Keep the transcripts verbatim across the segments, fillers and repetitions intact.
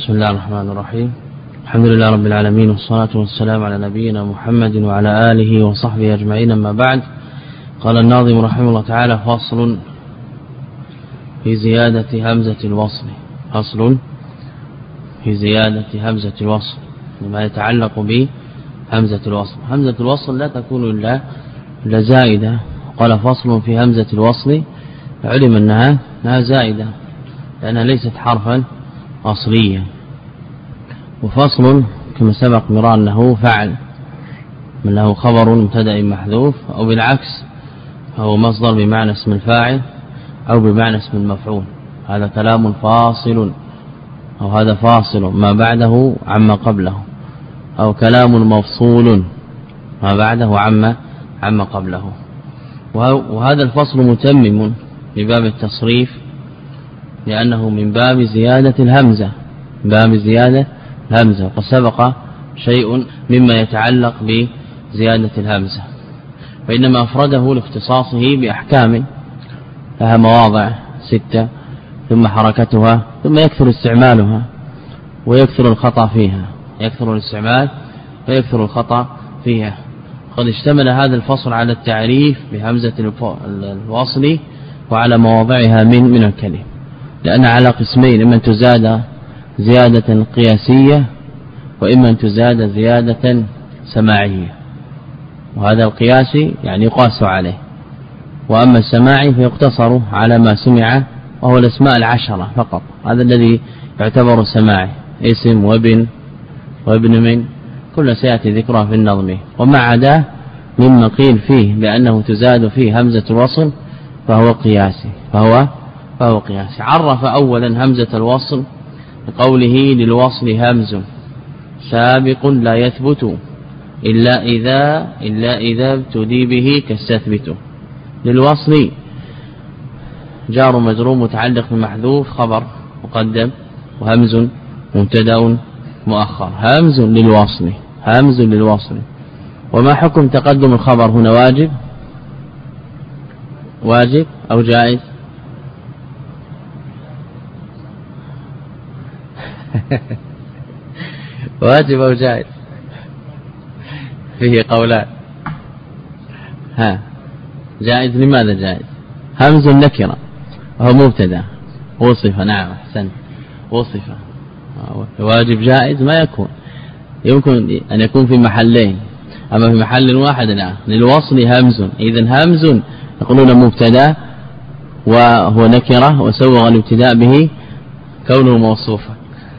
بسم الله الرحمن الرحيم. الحمد لله رب العالمين، والصلاة والسلام على نبينا محمد وعلى آله وصحبه أجمعين، أما بعد. قال الناظم رحمه الله تعالى: فصل في زيادة همزة الوصل. فصل في زيادة همزة الوصل لما يتعلق بهمزة الوصل. همزة الوصل لا تكون إلا إلا زائدة. قال: فصل في همزة الوصل، علم أنها أنها زائدة لأنها ليست حرفا أصليا. وفصل كما سبق مرار أنه فعل من له خبر مبتدأ محذوف، أو بالعكس فهو مصدر بمعنى اسم الفاعل أو بمعنى اسم المفعول. هذا كلام فاصل، أو هذا فاصل ما بعده عما قبله، أو كلام مفصول ما بعده عما عما قبله. وهذا الفصل متمم بباب التصريف، لأنه من باب زيادة الهمزة، باب زيادة الهمزة. وسبق شيء مما يتعلق بزيادة الهمزة، وإنما أفرده لاختصاصه بأحكام لها مواضع ستة، ثم حركتها، ثم يكثر استعمالها ويكثر الخطأ فيها، يكثر الاستعمال ويكثر الخطأ فيها. قد اشتمل هذا الفصل على التعريف بهمزة الوصل وعلى مواضعها من من الكلم، لأن على قسمين: إما أن تزاد زيادة قياسية، وإما أن تزاد زيادة سماعية. وهذا القياسي يعني يقاس عليه، وأما السماعي فيقتصر على ما سمع، وهو الأسماء العشرة فقط. هذا الذي يعتبر سماعي: اسم وابن وابن من، كل سيأتي ذكرها في النظم. وما عداه مما قيل فيه بأنه تزاد فيه همزة الوصل فهو قياسي فهو فهو قياسي. عرف أولا همزة الوصل بقوله: للوصل همز سابق لا يثبت إلا إذا إلا إذا ابتدي به كالستثبت. للوصل جار مجرور متعلق بمحذوف، خبر مقدم، وهمز مبتدا مؤخر. همز للوصل، همز للوصل. وما حكم تقدم الخبر هنا؟ واجب واجب أو جائز؟ واجب أو جائز؟ فيه قولان. ها جائز. لماذا جائز؟ همز النكرة وهو مبتدا وصف. نعم أحسن، وصف. واجب جائز ما يكون، يمكن أن يكون في محلين، أما في محل واحد لا. للوصل همز، إذن همز يقولون مبتدا وهو نكرة، وسوغ الابتداء به كونه موصوفا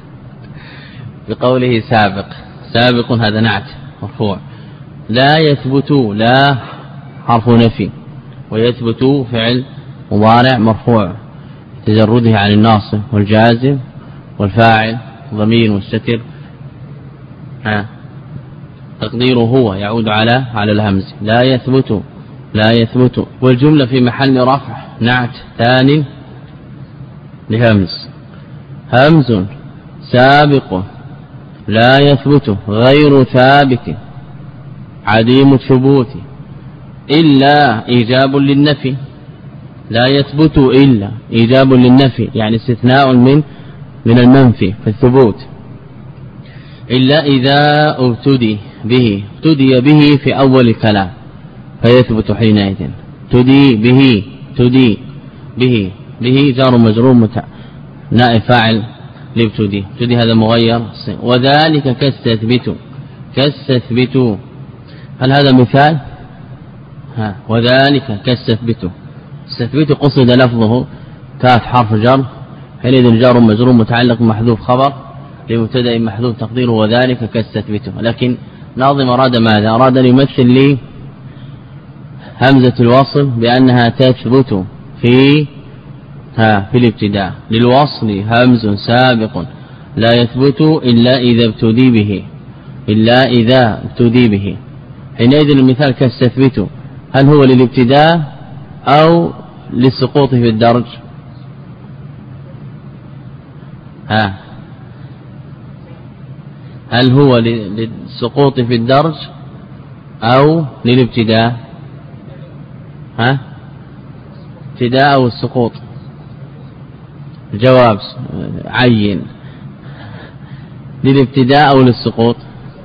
بقوله سابق. سابق هذا نعت مرفوع. لا يثبت، لا حرف نفي، ويثبت فعل مضارع مرفوع تجرده عن الناصب والجازم، والفاعل ضمير مستتر، ها تقديره هو يعود على على الهمز. لا يثبت، لا يثبت. والجملة في محل رفع نعت ثاني لهمز. همز سابق لا يثبت غير ثابت عديم الثبوت إلا إيجاب للنفي. لا يثبت إلا إيجاب للنفي، يعني استثناء من من المنفي في الثبوت. إلا إذا ابتدي به، ابتدي به في أول الكلام فيثبت حينئذ. ابتدي به، ابتدي به، به جار مجرور متع نائب فاعل لابتدي. ابتدي هذا مغير. وذلك كاستثبت، كاستثبت. هل هذا مثال؟ ها وذلك كاستثبت. استثبت قصد لفظه كاف حرف جر، حينئذ جار مجرور متعلق محذوف خبر لمبتدا محذوف تقديره وذلك كاستثبت. لكن ناظم أراد ماذا؟ أراد أن يمثل لي همزة الوصل بأنها تثبت في ها في الابتداء. للوصل همز سابق لا يثبت إلا إذا ابتدي به، إلا إذا ابتدي به. حينئذ المثال كاستثبت هل هو للابتداء أو للسقوط في الدرج؟ ها هل هو للسقوط في الدرج أو للابتداء؟ ها ابتداء أو السقوط؟ الجواب عين. للابتداء أو للسقوط؟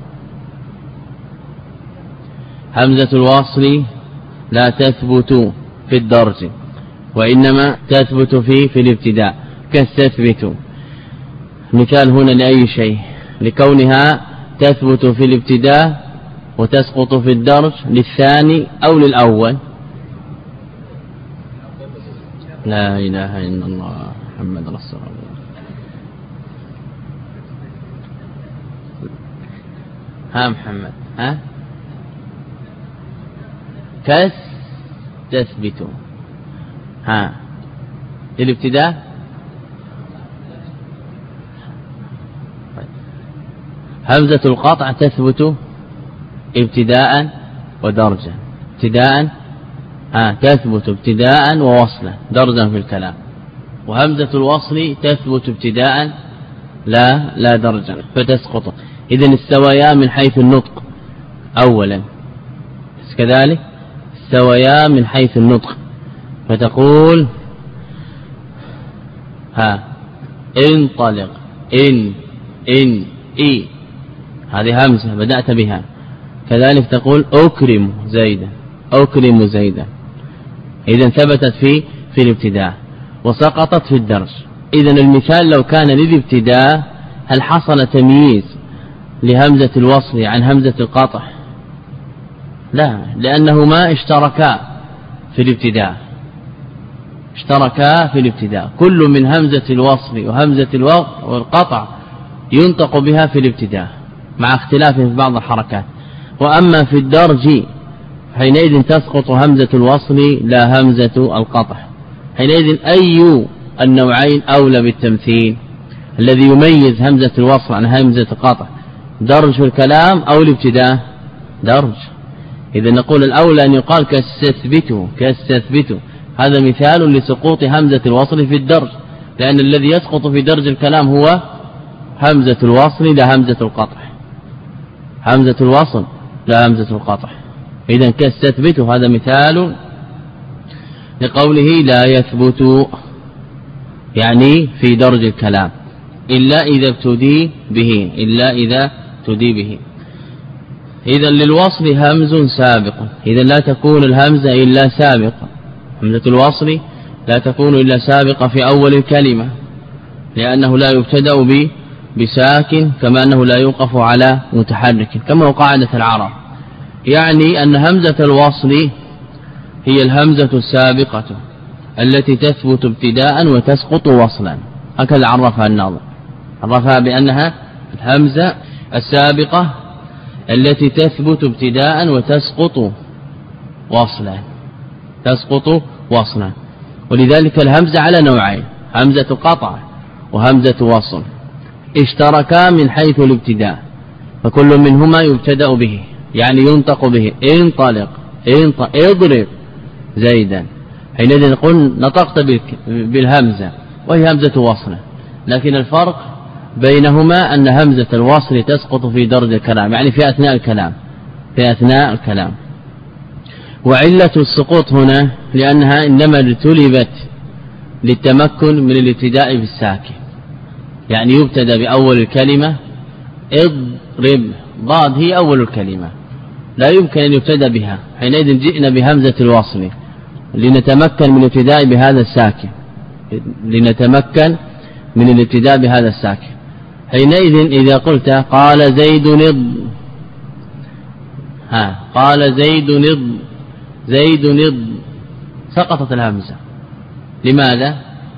همزة الوصل لا تثبت في الدرج وإنما تثبت في في الابتداء كاستثبت. مثال هنا لأي شيء لكونها تثبت في الابتداء وتسقط في الدرج للثاني أو للأول. لا إله إلا الله محمد رسول الله. ها محمد ها كس تثبت ها للابتداء. همزة القطع تثبت ابتداء ودرجا. ابتداء ها تثبت ابتداء ووصلا درجا في الكلام. وهمزة الوصل تثبت ابتداء لا لا درجا فتسقط. إذن استويا من حيث النطق أولا كذلك استويا من حيث النطق فتقول ها انطلق إن إن إي هذه همزة بدأت بها. كذلك تقول أكرم زيدا أكرم زيدا. إذن ثبتت في في الابتداء وسقطت في الدرج. إذن المثال لو كان للابتداء هل حصل تمييز لهمزة الوصل عن همزة القطع؟ لا، لأنهما اشتركا في الابتداء اشتركا في الابتداء. كل من همزة الوصل وهمزة القطع ينطق بها في الابتداء مع اختلاف في بعض الحركات. وأما في الدرج حينئذ تسقط همزة الوصل لا همزة القطع. حينئذ أي النوعين أولى بالتمثيل؟ الذي يميز همزة الوصل عن همزة القطع درج في الكلام أو الابتداء؟ درج. إذا نقول الأولى أن يقال كاستثبته كاستثبته. هذا مثال لسقوط همزة الوصل في الدرج، لأن الذي يسقط في درج الكلام هو همزة الوصل لا همزة القطع. همزة الوصل لا همزة القطع. إذا كاستثبته هذا مثال لقوله لا يثبت يعني في درج الكلام إلا إذا ابتدي به إلا إذا ابتدي به. إذا للوصل همز سابق. إذا لا تكون الهمزة إلا سابقة. همزة الوصل لا تكون إلا سابقة في أول الكلمة، لأنه لا يبتدأ به بساكن كما أنه لا يوقف على متحرك كما هو قاعدة العرب. يعني أن همزة الوصل هي الهمزة السابقة التي تثبت ابتداء وتسقط وصلا. هكذا عرفها الناظم، عرفها بأنها الهمزة السابقة التي تثبت ابتداء وتسقط وصلا تسقط وصلا. ولذلك الهمزة على نوعين، همزة قطع وهمزة وصل، اشتركا من حيث الابتداء، فكل منهما يبتدأ به يعني ينطق به. انطلق انطلق اضرب زيدا. حينئذ نقول نطقت بالهمزة وهي همزة وصل، لكن الفرق بينهما أن همزة الوصل تسقط في درج الكلام يعني في أثناء الكلام في أثناء الكلام. وعلة السقوط هنا لأنها إنما ارتلبت للتمكن من الابتداء بالساكن، يعني يبتدأ بأول الكلمة اضرب ضاد هي أول الكلمة لا يمكن أن يبتدأ بها. حينئذ جئنا بهمزة الوصل لنتمكن من الابتداء بهذا الساكن لنتمكن من الابتداء بهذا الساكن. حينئذ إذا قلت قال زيد نض ها قال زيد نض زيد نض سقطت الهمزة. لماذا؟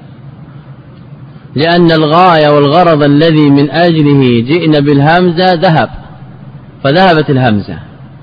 لأن الغاية والغرض الذي من أجله جئنا بالهمزة ذهب، فذهبت الهمزة.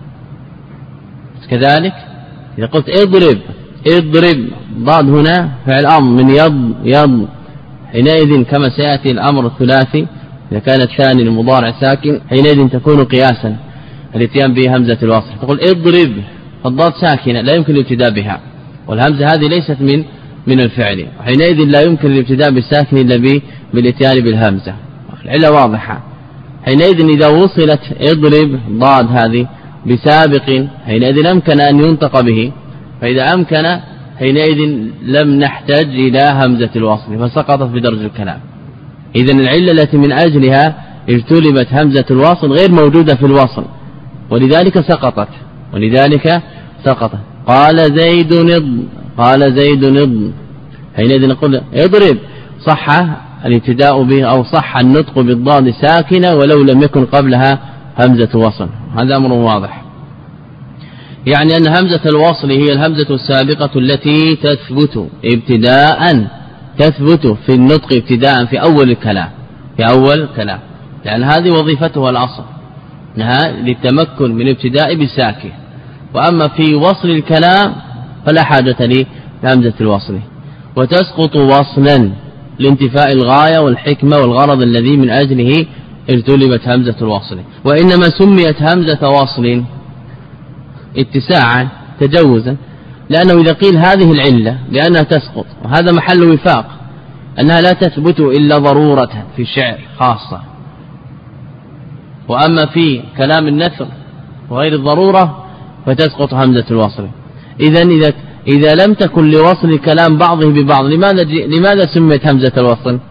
كذلك إذا قلت اضرب اضرب ضاد هنا فعل أمر من يض يض. حينئذ كما سيأتي الأمر الثلاثي إذا كان الثاني المضارع ساكن حينئذ تكون قياسا الاتيان به همزة الوصل. تقول اضرب فالضاد ساكنة لا يمكن الابتداء بها، والهمزة هذه ليست من من الفعل، حينئذ لا يمكن الابتداء بالساكن إلا بالاتيان بالهمزة. العلة واضحة. حينئذ إذا وصلت اضرب ضاد هذه بسابق حينئذ أمكن أن ينطق به، فإذا أمكن حينئذ لم نحتاج إلى همزة الوصل فسقطت في درج الكلام. إذن العلة التي من أجلها اجتلبت همزة الوصل غير موجودة في الوصل ولذلك سقطت ولذلك سقطت. قال زيد نض قال زيد نض حينئذ نقول اضرب، صح الابتداء به أو صح النطق بالضاد ساكنة ولو لم يكن قبلها همزة وصل. هذا أمر واضح، يعني أن همزة الوصل هي الهمزة السابقة التي تثبت ابتداء تثبت في النطق ابتداء في أول الكلام في أول الكلام لأن هذه وظيفتها الأصل انها للتمكن من ابتداء بالساكن. وأما في وصل الكلام فلا حاجة لي لهمزة الوصل، وتسقط وصلا لانتفاء الغاية والحكمة والغرض الذي من أجله اجتلبت همزة الوصل. وإنما سميت همزة وصل اتساعا تجوزا لأنه إذا قيل هذه العلة لأنها تسقط، وهذا محل وفاق أنها لا تثبت إلا ضرورة في الشعر خاصة، وأما في كلام النثر وغير الضرورة فتسقط همزة الوصل. إذن إذا إذا لم تكن لوصل كلام بعضه ببعض لماذا لماذا سميت همزة الوصل؟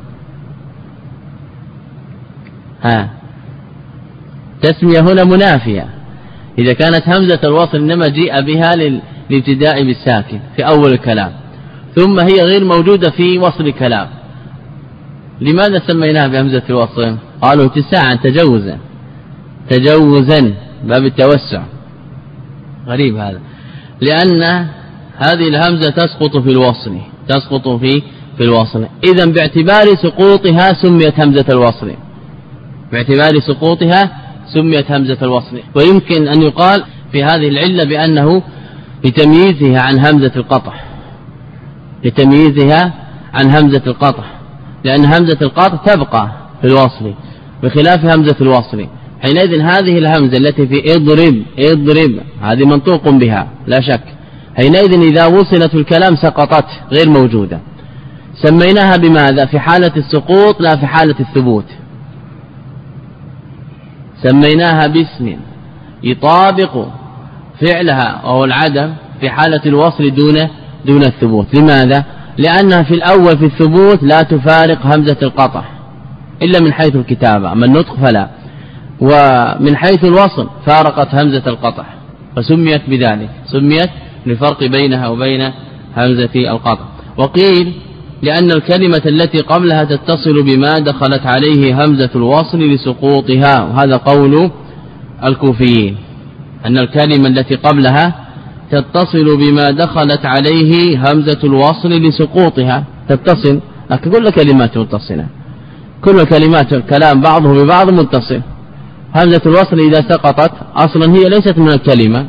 ها تسمية هنا منافية. إذا كانت همزة الوصل إنما جيء بها للابتداء بالساكن في أول الكلام ثم هي غير موجودة في وصل الكلام، لماذا سميناها بهمزة الوصل؟ قالوا اتساعا تجوزا تجوزا باب التوسع. غريب هذا، لأن هذه الهمزة تسقط في الوصل تسقط في في الوصل إذن باعتبار سقوطها سميت همزة الوصل باعتبار سقوطها سميت همزة الوصل. ويمكن أن يقال في هذه العلة بأنه لتمييزها عن همزة القطع لتمييزها عن همزة القطع لأن همزة القطع تبقى في الوصل بخلاف همزة الوصل. حينئذ هذه الهمزة التي في اضرب اضرب هذه منطوق بها لا شك، حينئذ إذا وصلت في الكلام سقطت غير موجودة. سميناها بماذا؟ في حالة السقوط لا في حالة الثبوت. سميناها باسم يطابق فعلها وهو العدم في حالة الوصل دون دون الثبوت. لماذا؟ لأنها في الأول في الثبوت لا تفارق همزة القطع إلا من حيث الكتابة، أما النطق فلا، ومن حيث الوصل فارقت همزة القطع فسميت بذلك سميت للفرق بينها وبين همزة القطع. وقيل لأن الكلمة التي قبلها تتصل بما دخلت عليه همزة الوصل لسقوطها، وهذا قول الكوفيين أن الكلمة التي قبلها تتصل بما دخلت عليه همزة الوصل لسقوطها تتصل، لكن كل كلمات متصلة كل كلمات الكلام بعضه ببعض متصل. همزة الوصل إذا سقطت أصلا هي ليست من الكلمة،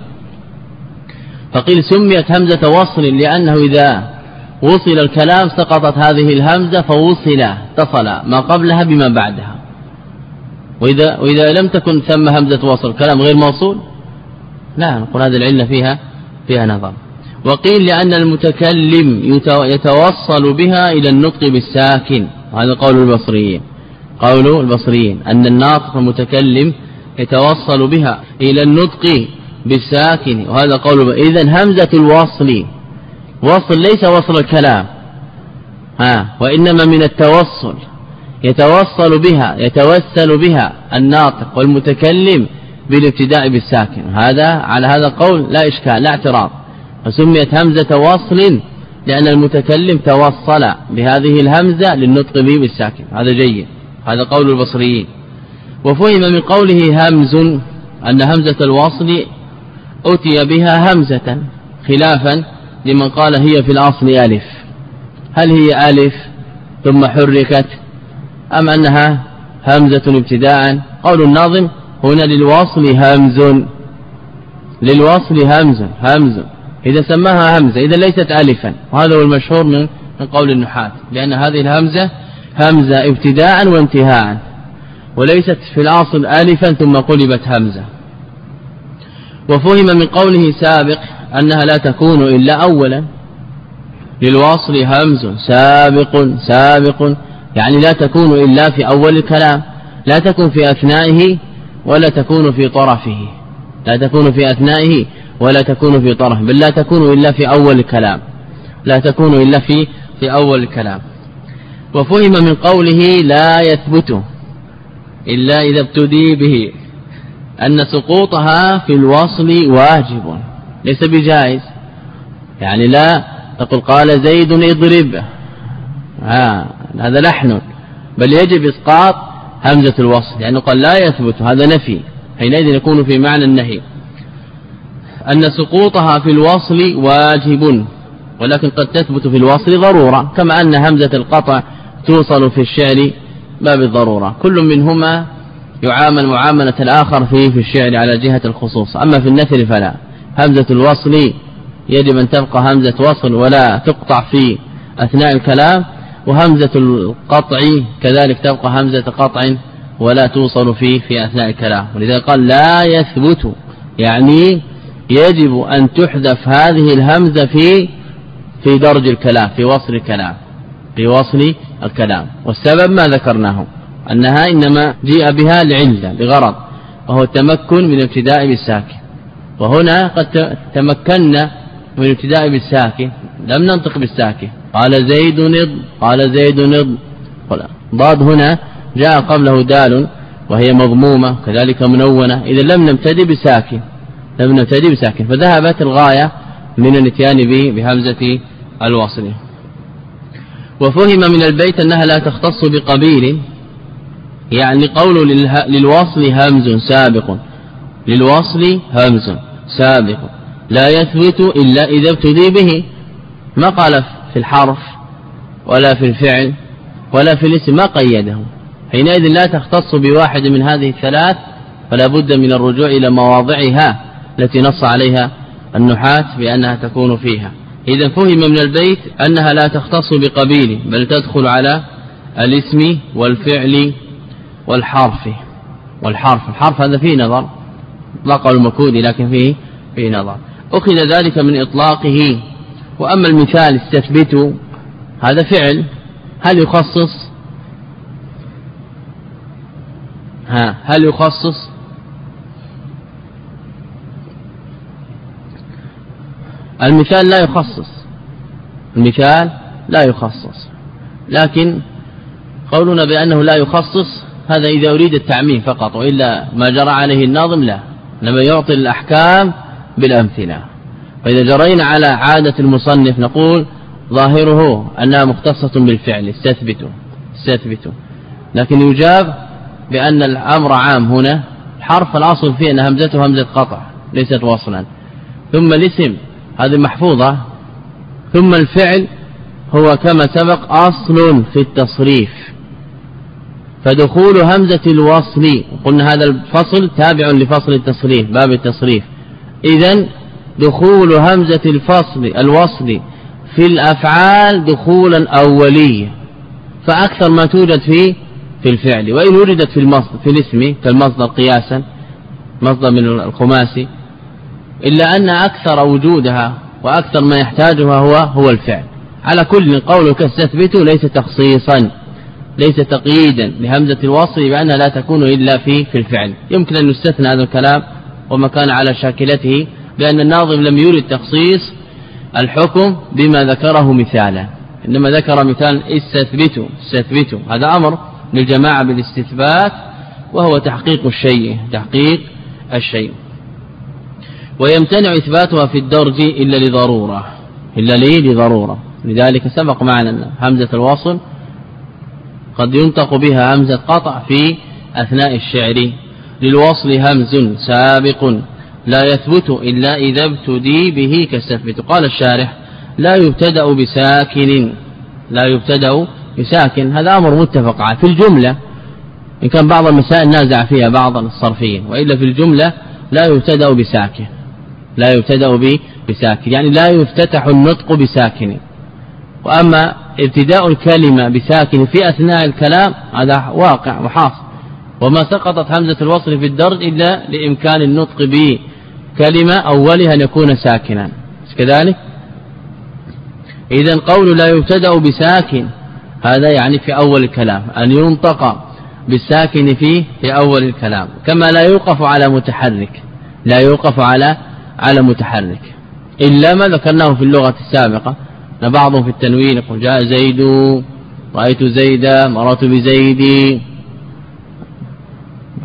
فقيل سميت همزة وصل لأنه إذا وصل الكلام سقطت هذه الهمزة فوصل اتصل ما قبلها بما بعدها. وإذا, وإذا لم تكن ثم همزة وصل كلام غير موصول لا نقول هذه العلة فيها فيها نظر. وقيل لأن المتكلم يتوصل بها إلى النطق بالساكن، هذا قول البصريين قول البصريين أن الناطق المتكلم يتوصل بها إلى النطق بالساكن، وهذا قول. إذن همزة الوصل وصل ليس وصل الكلام ها وإنما من التوصل يتوصل بها يتوسل بها الناطق والمتكلم بالابتداء بالساكن. هذا على هذا قول لا إشكال لا اعتراض، فسميت همزة وصل لأن المتكلم توصل بهذه الهمزة للنطق به بالساكن، هذا جيد، هذا قول البصريين. وفهم من قوله همز أن همزة الوصل أتي بها همزة خلافا لمن قال هي في الأصل ألف، هل هي ألف ثم حركت أم أنها همزة ابتداء؟ قول الناظم هنا للوصل همز للوصل همز همز إذا سماها همزة إذا ليست ألفا، وهذا هو المشهور من قول النحاة، لأن هذه الهمزة همزة ابتداء وانتهاء وليست في الأصل ألفا ثم قلبت همزة. وفهم من قوله سابق أنها لا تكون إلا أولا، للوصل همز سابق سابق يعني لا تكون إلا في أول الكلام، لا تكون في أثنائه ولا تكون في طرفه لا تكون في أثنائه ولا تكون في طرفه بل لا تكون إلا في أول الكلام لا تكون إلا في في أول الكلام. وفهم من قوله لا يثبت إلا إذا ابتدي به، أن سقوطها في الوصل واجب ليس بجائز. يعني لا تقول قال زيد اضرب، آه هذا لحن، بل يجب إسقاط همزة الوصل لأنه يعني قال لا يثبت، هذا نفي، حينئذ يكون في معنى النهي. أن سقوطها في الوصل واجب، ولكن قد تثبت في الوصل ضرورة، كما أن همزة القطع توصل في الشعر باب الضرورة. كل منهما يعامل معاملة الآخر فيه في الشعر على جهة الخصوص. أما في النثر فلا، همزة الوصل يجب أن تبقى همزة وصل ولا تقطع في أثناء الكلام، وهمزة القطع كذلك تبقى همزة قطع ولا توصل فيه في أثناء الكلام. ولذا قال لا يثبت، يعني يجب أن تحذف هذه الهمزة في في درج الكلام، في وصل الكلام، في وصل الكلام. والسبب ما ذكرناه، أنها إنما جيء بها لعلة لغرض، وهو التمكن من الابتداء بالساكن. وهنا قد تمكنا من الابتداء بالساكن، لم ننطق بالساكن، قال زيد نض، قال زيد نض، ضاد هنا جاء قبله دال وهي مضمومة كذلك منونة، إذا لم نبتدي بساكن، لم نبتدي بساكن، فذهبت الغاية من الاتيان به بهمزة الوصل. وفهم من البيت أنها لا تختص بقبيل، يعني قول للوصل همز سابق، للوصل همز سابق لا يثبت إلا إذا ابتدي به، ما قال في الحرف ولا في الفعل ولا في الاسم، ما قيده، حينئذ لا تختص بواحد من هذه الثلاث، فلا بد من الرجوع إلى مواضعها التي نص عليها النحاة بأنها تكون فيها. إذا فهم من البيت أنها لا تختص بقبيل، بل تدخل على الاسم والفعل والحرف. والحرف الحرف هذا فيه نظر، إطلاق المكود لكن فيه فيه نظر، أخذ ذلك من إطلاقه. وأما المثال استثبتوا، هذا فعل، هل يخصص؟ ها هل يخصص؟ المثال لا يخصص، المثال لا يخصص، لكن قولنا بأنه لا يخصص هذا إذا أريد التعميم فقط، وإلا ما جرى عليه الناظم لا، لما يعطي الأحكام بالأمثلة. فإذا جرينا على عادة المصنف نقول ظاهره أنها مختصة بالفعل، استثبتوا استثبتوا، لكن يجاب بأن الأمر عام. هنا الحرف الأصل فيه أن همزته همزة قطع ليست وصلا، ثم الاسم هذه محفوظة، ثم الفعل هو كما سبق أصل في التصريف، فدخول همزة الوصل، قلنا هذا الفصل تابع لفصل التصريف باب التصريف، إذن دخول همزة الفصل الوصل في الأفعال دخولا أوليا، فأكثر ما توجد في في الفعل، وإن وجدت في المصدر في الاسم كالمصدر قياسا، مصدر من الخماسي، إلا أن أكثر وجودها وأكثر ما يحتاجها هو هو الفعل. على كل قولك استثبتوا ليس تخصيصا، ليس تقييدا لهمزة الوصل بأنها لا تكون إلا في في الفعل. يمكن أن نستثنى هذا الكلام وما كان على شاكلته، لأن الناظم لم يرد تخصيص الحكم بما ذكره مثالا، إنما ذكر مثال استثبتوا استثبتوا، هذا أمر للجماعة بالاستثبات، وهو تحقيق الشيء تحقيق الشيء. ويمتنع إثباتها في الدرج إلا لضرورة، إلا لي لضرورة. لذلك سبق معنا أن همزة الوصل قد ينطق بها همزة قطع في أثناء الشعر. للوصل همز سابق لا يثبت إلا إذا ابتدي به كاستثبت. قال الشارح لا يبتدأ بساكن، لا يبتدأ بساكن، هذا أمر متفق عليه في الجملة، إن كان بعض المسائل نازع فيها بعض الصرفيين، وإلا في الجملة لا يبتدأ بساكن، لا يبتدأ بساكن يعني لا يفتتح النطق بساكن. وأما ابتداء الكلمة بساكن في أثناء الكلام هذا واقع محاصر، وما سقطت همزة الوصل في الدرج إلا لإمكان النطق بكلمة أولها أن يكون ساكنا كذلك. إذن قول لا يبتدأ بساكن هذا يعني في أول الكلام أن ينطق بالساكن فيه في أول الكلام، كما لا يوقف على متحرك، لا يوقف على على متحرك إلا ما ذكرناه في اللغة السابقة، بعضهم في التنوين يقول جاء زيد، رأيت زيدا، مررت بزيدي،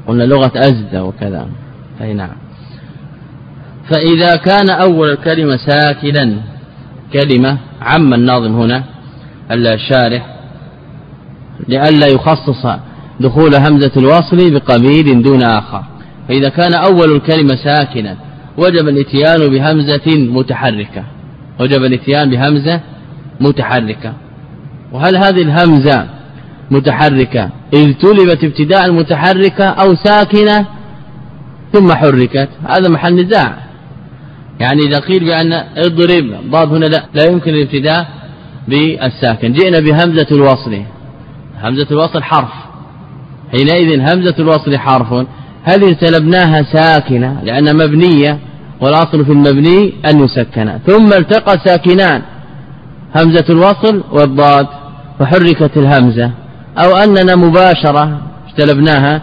قلنا لغة أزد وكذا. أي نعم. فإذا كان أول الكلمة ساكنا كلمة عم الناظم هنا الشارح لئلا يخصص دخول همزة الوصل بقبيل دون آخر. فإذا كان أول الكلمة ساكنا وجب الاتيان بهمزة متحركة وجب الاتيان بهمزة متحركة. وهل هذه الهمزة متحركة إذ طلبت ابتداء المتحركة أو ساكنة ثم حركت؟ هذا محل نزاع. يعني إذا قيل بأن اضرب ضاد هنا لا, لا يمكن الابتداء بالساكن، جئنا بهمزة الوصل، همزة الوصل حرف، حينئذ همزة الوصل حرف، هل اجتنبناها ساكنة لأن مبنية والأصل في المبني أن يسكن، ثم التقى ساكنان همزة الوصل والضاد فحركت الهمزة، أو أننا مباشرة اجتنبناها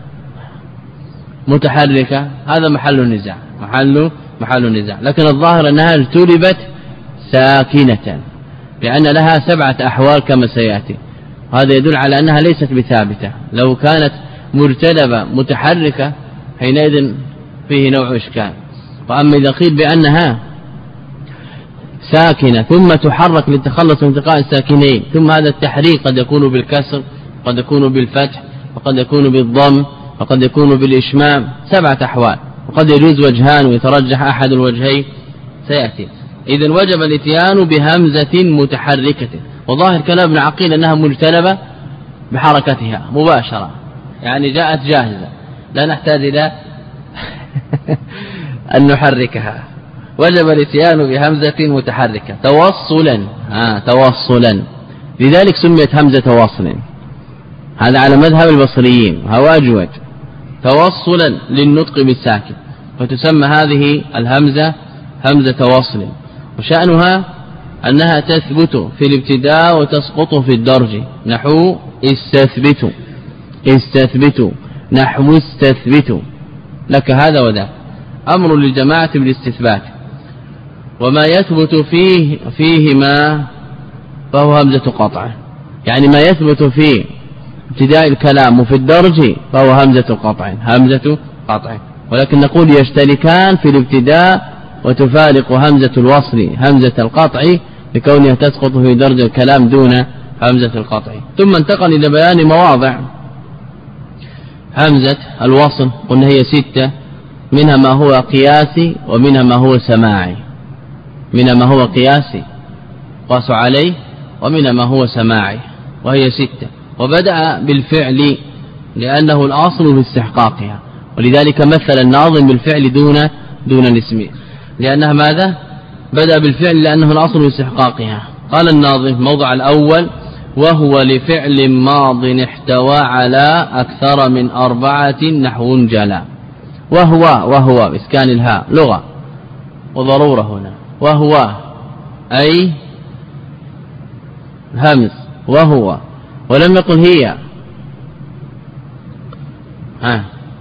متحركة؟ هذا محل النزاع محل محل النزاع. لكن الظاهر أنها اجتلبت ساكنة لأن لها سبعة أحوال كما سيأتي. هذا يدل على أنها ليست بثابتة. لو كانت مرتلبة متحركة حينئذ فيه نوع إشكال. وأما إذا قيل بأنها ساكنة ثم تحرك للتخلص من التقاء الساكنين، ثم هذا التحريك قد يكون بالكسر وقد يكون بالفتح وقد يكون بالضم وقد يكون بالإشمام، سبعة أحوال، وقد يجوز وجهان ويترجح أحد الوجهين سيأتي. إذن وجب الاتيان بهمزة متحركة. وظاهر كلام ابن عقيل أنها مجتلبة بحركتها مباشرة، يعني جاءت جاهزة لا نحتاج إلى أن نحركها. وجب الاتيان بهمزة متحركة توصلا آه توصلا لذلك سميت همزة وصل. هذا على مذهب البصريين وهو أجود، توصلا للنطق بالساكن، فتسمى هذه الهمزة همزة وصل. وشأنها أنها تثبت في الابتداء وتسقط في الدرج، نحو استثبتوا استثبتوا نحو استثبتوا، لك هذا وذاك. أمر للجماعة بالاستثبات، وما يثبت فيه فيهما فهو همزة قطع، يعني ما يثبت في ابتداء الكلام وفي الدرج فهو همزة قطع همزة قطع. ولكن نقول يشتركان في الابتداء وتفارق همزة الوصل همزة القطع لكونها تسقط في درج الكلام دون همزة القطع. ثم انتقل إلى بيان مواضع همزة الوصل، قلنا هي ستة، منها ما هو قياسي ومنها ما هو سماعي، منها ما هو قياسي قاس عليه ومنها ما هو سماعي، وهي ستة. وبدأ بالفعل لأنه الأصل في استحقاقها، ولذلك مثل الناظم بالفعل دون دون الاسم، لأنها ماذا؟ بدأ بالفعل لأنه الأصل في استحقاقها. قال الناظم موضع الأول: وهو لفعل ماض احتوى على أكثر من أربعة نحو جلا. وهو وهو بإسكان الهاء لغة وضرورة هنا، وهو أي همز، وهو، ولم يقل هي. ها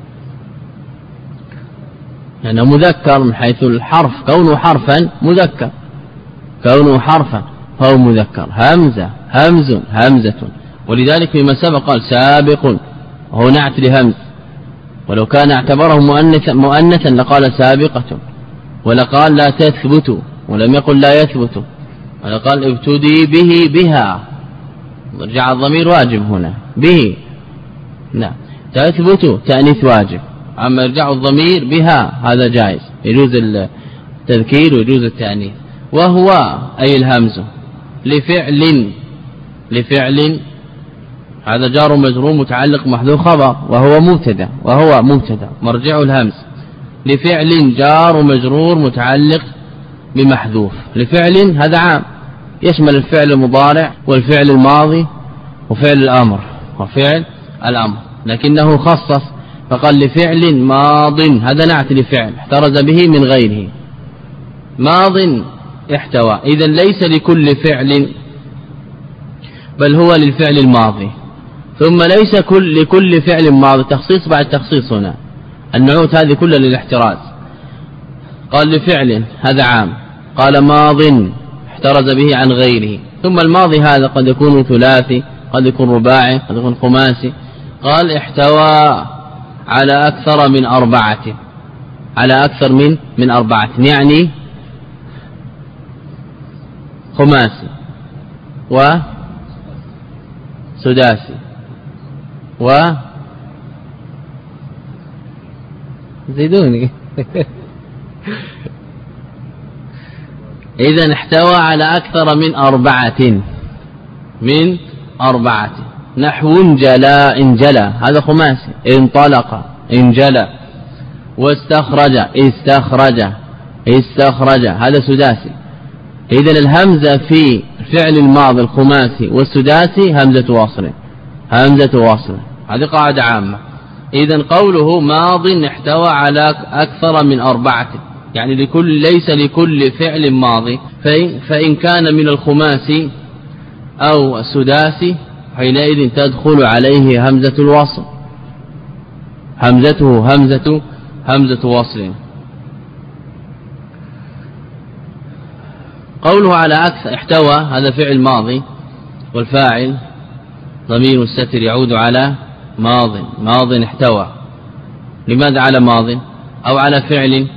يعني مذكر من حيث الحرف، كونه حرفا مذكر، كونه حرفا فهو مذكر. همزة همز همزة، ولذلك فيما سبق قال سابق وهو نعت لهمز، ولو كان اعتبره مؤنثا مؤنثا لقال سابقة، ولقال لا تثبت ولم يقل لا يثبت، ولقال ابتدي به بها، رجع الضمير واجب هنا به، نعم تثبت تأنيث واجب، أما يرجع الضمير بها هذا جائز، يجوز التذكير ويجوز التأنيث. وهو أي الهمز لفعل لفعل هذا جار مجرور متعلق محذوف خبر، وهو مبتدا وهو مبتدا مرجع الهمز، لفعل جار مجرور متعلق بمحذوف. لفعل هذا عام يشمل الفعل المضارع والفعل الماضي وفعل الأمر وفعل الأمر، لكنه خصص فقال لفعل ماض، هذا نعت لفعل احترز به من غيره، ماض احتوى. إذن ليس لكل فعل بل هو للفعل الماضي، ثم ليس كل لكل فعل ماضي، تخصيص بعد تخصيص هنا، النعوت هذه كلها للاحتراز. قال لفعل هذا عام، قال ماض احترز به عن غيره. ثم الماضي هذا قد يكون ثلاثي، قد يكون رباعي، قد يكون خماسي. قال احتوى على أكثر من أربعة على أكثر من من أربعة يعني خماسي وسداسي و زيدوني إذن احتوى على أكثر من أربعة من أربعة نحو انجلى انجلى هذا خماسي انطلق انجلى واستخرج استخرج استخرج هذا سداسي. إذن الهمزة في فعل الماضي الخماسي والسداسي همزة وصل همزة وصل هذه قاعدة عامة. إذن قوله ماض احتوى على أكثر من أربعة يعني لكل ليس لكل فعل ماضي فإن كان من الخماسي أو السداسي حينئذ تدخل عليه همزة الوصل همزته همزة همزة وصل. قوله على أكثر احتوى هذا فعل ماضي والفاعل ضمير الستر يعود على ماض ماض احتوى. لماذا على ماض أو على فعل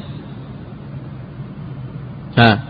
ها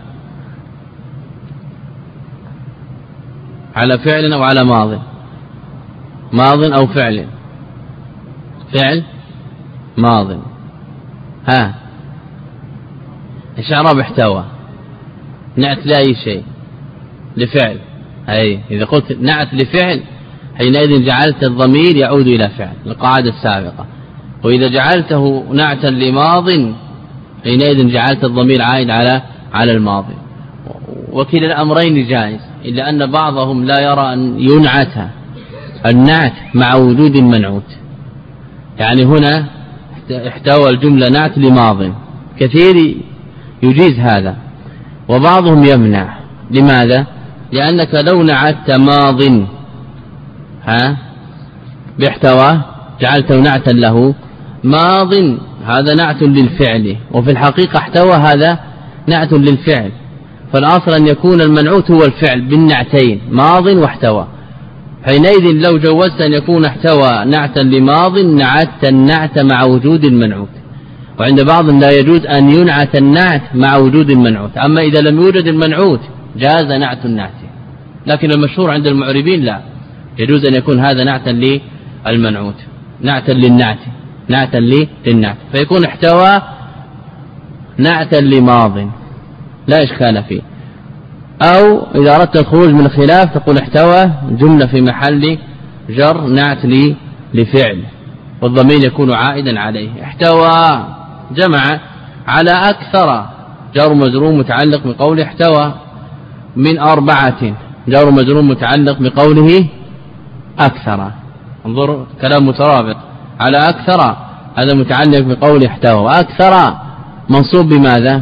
على فعل أو على ماض ماض أو فعل فعل ماض ها إيش إعراب احتوى نعت لأي شيء لفعل أي إذا قلت نعت لفعل حينئذ جعلت الضمير يعود إلى فعل القاعدة السابقة وإذا جعلته نعتا لماض حينئذ جعلت الضمير عائد على على الماضي. وكلا الأمرين جائز إلا أن بعضهم لا يرى أن ينعت النعت مع وجود المنعوت يعني هنا احتوى الجملة نعت لماض كثير يجيز هذا وبعضهم يمنع. لماذا؟ لأنك لو نعت ماض ها باحتوى جعلته نعتا له ماض هذا نعت للفعل وفي الحقيقة احتوى هذا نعت للفعل فالأصل أن يكون المنعوت هو الفعل بالنعتين ماض واحتوى. حينئذ لو جوزت أن يكون احتوى نعتا لماض نعت النعت مع وجود المنعوت وعند بعض لا يجوز أن ينعت النعت مع وجود المنعوت. أما إذا لم يوجد المنعوت جاز نعت النعت لكن المشهور عند المعربين لا يجوز أن يكون هذا نعتا للمنعوت نعتا للنعت نعتا للنعت فيكون احتوى نعتا لماض لا إشكال فيه. أو إذا أردت الخروج من الخلاف تقول احتوى جملة في محل جر نعت لي لفعل والضمير يكون عائدا عليه. احتوى جمع على أكثر جر مجرور متعلق بقوله احتوى من أربعة جر مجرور متعلق بقوله أكثر انظر كلام مترابط على أكثر هذا متعلق بقوله احتوى وأكثر منصوب بماذا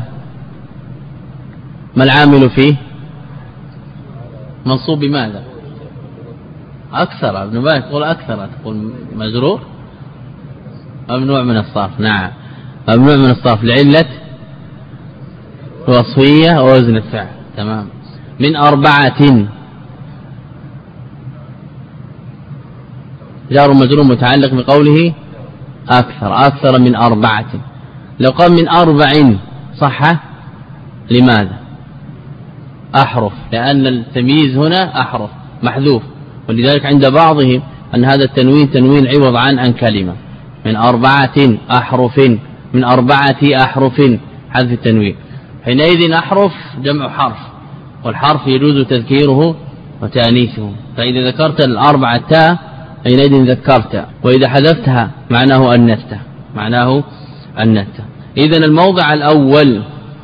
ما العامل فيه منصوب بماذا أكثر ابن باز تقول أكثر تقول مجرور ممنوع من الصرف نعم ممنوع من الصرف لعلة وصفية ووزن الفعل تمام. من أربعة جار مجرور متعلق بقوله أكثر أكثر من أربعة. لو قال من أربع صح لماذا أحرف لأن التمييز هنا أحرف محذوف ولذلك عند بعضهم أن هذا التنوين تنوين عوض عن عن كلمة من أربعة أحرف من أربعة أحرف حذف التنوين. حينئذ أحرف جمع حرف والحرف يجوز تذكيره وتأنيثه فإذا ذكرت الأربعة تاء حينئذ ذكرت وإذا حذفتها معناه أنثت معناه أنثت. إذن الموضع الأول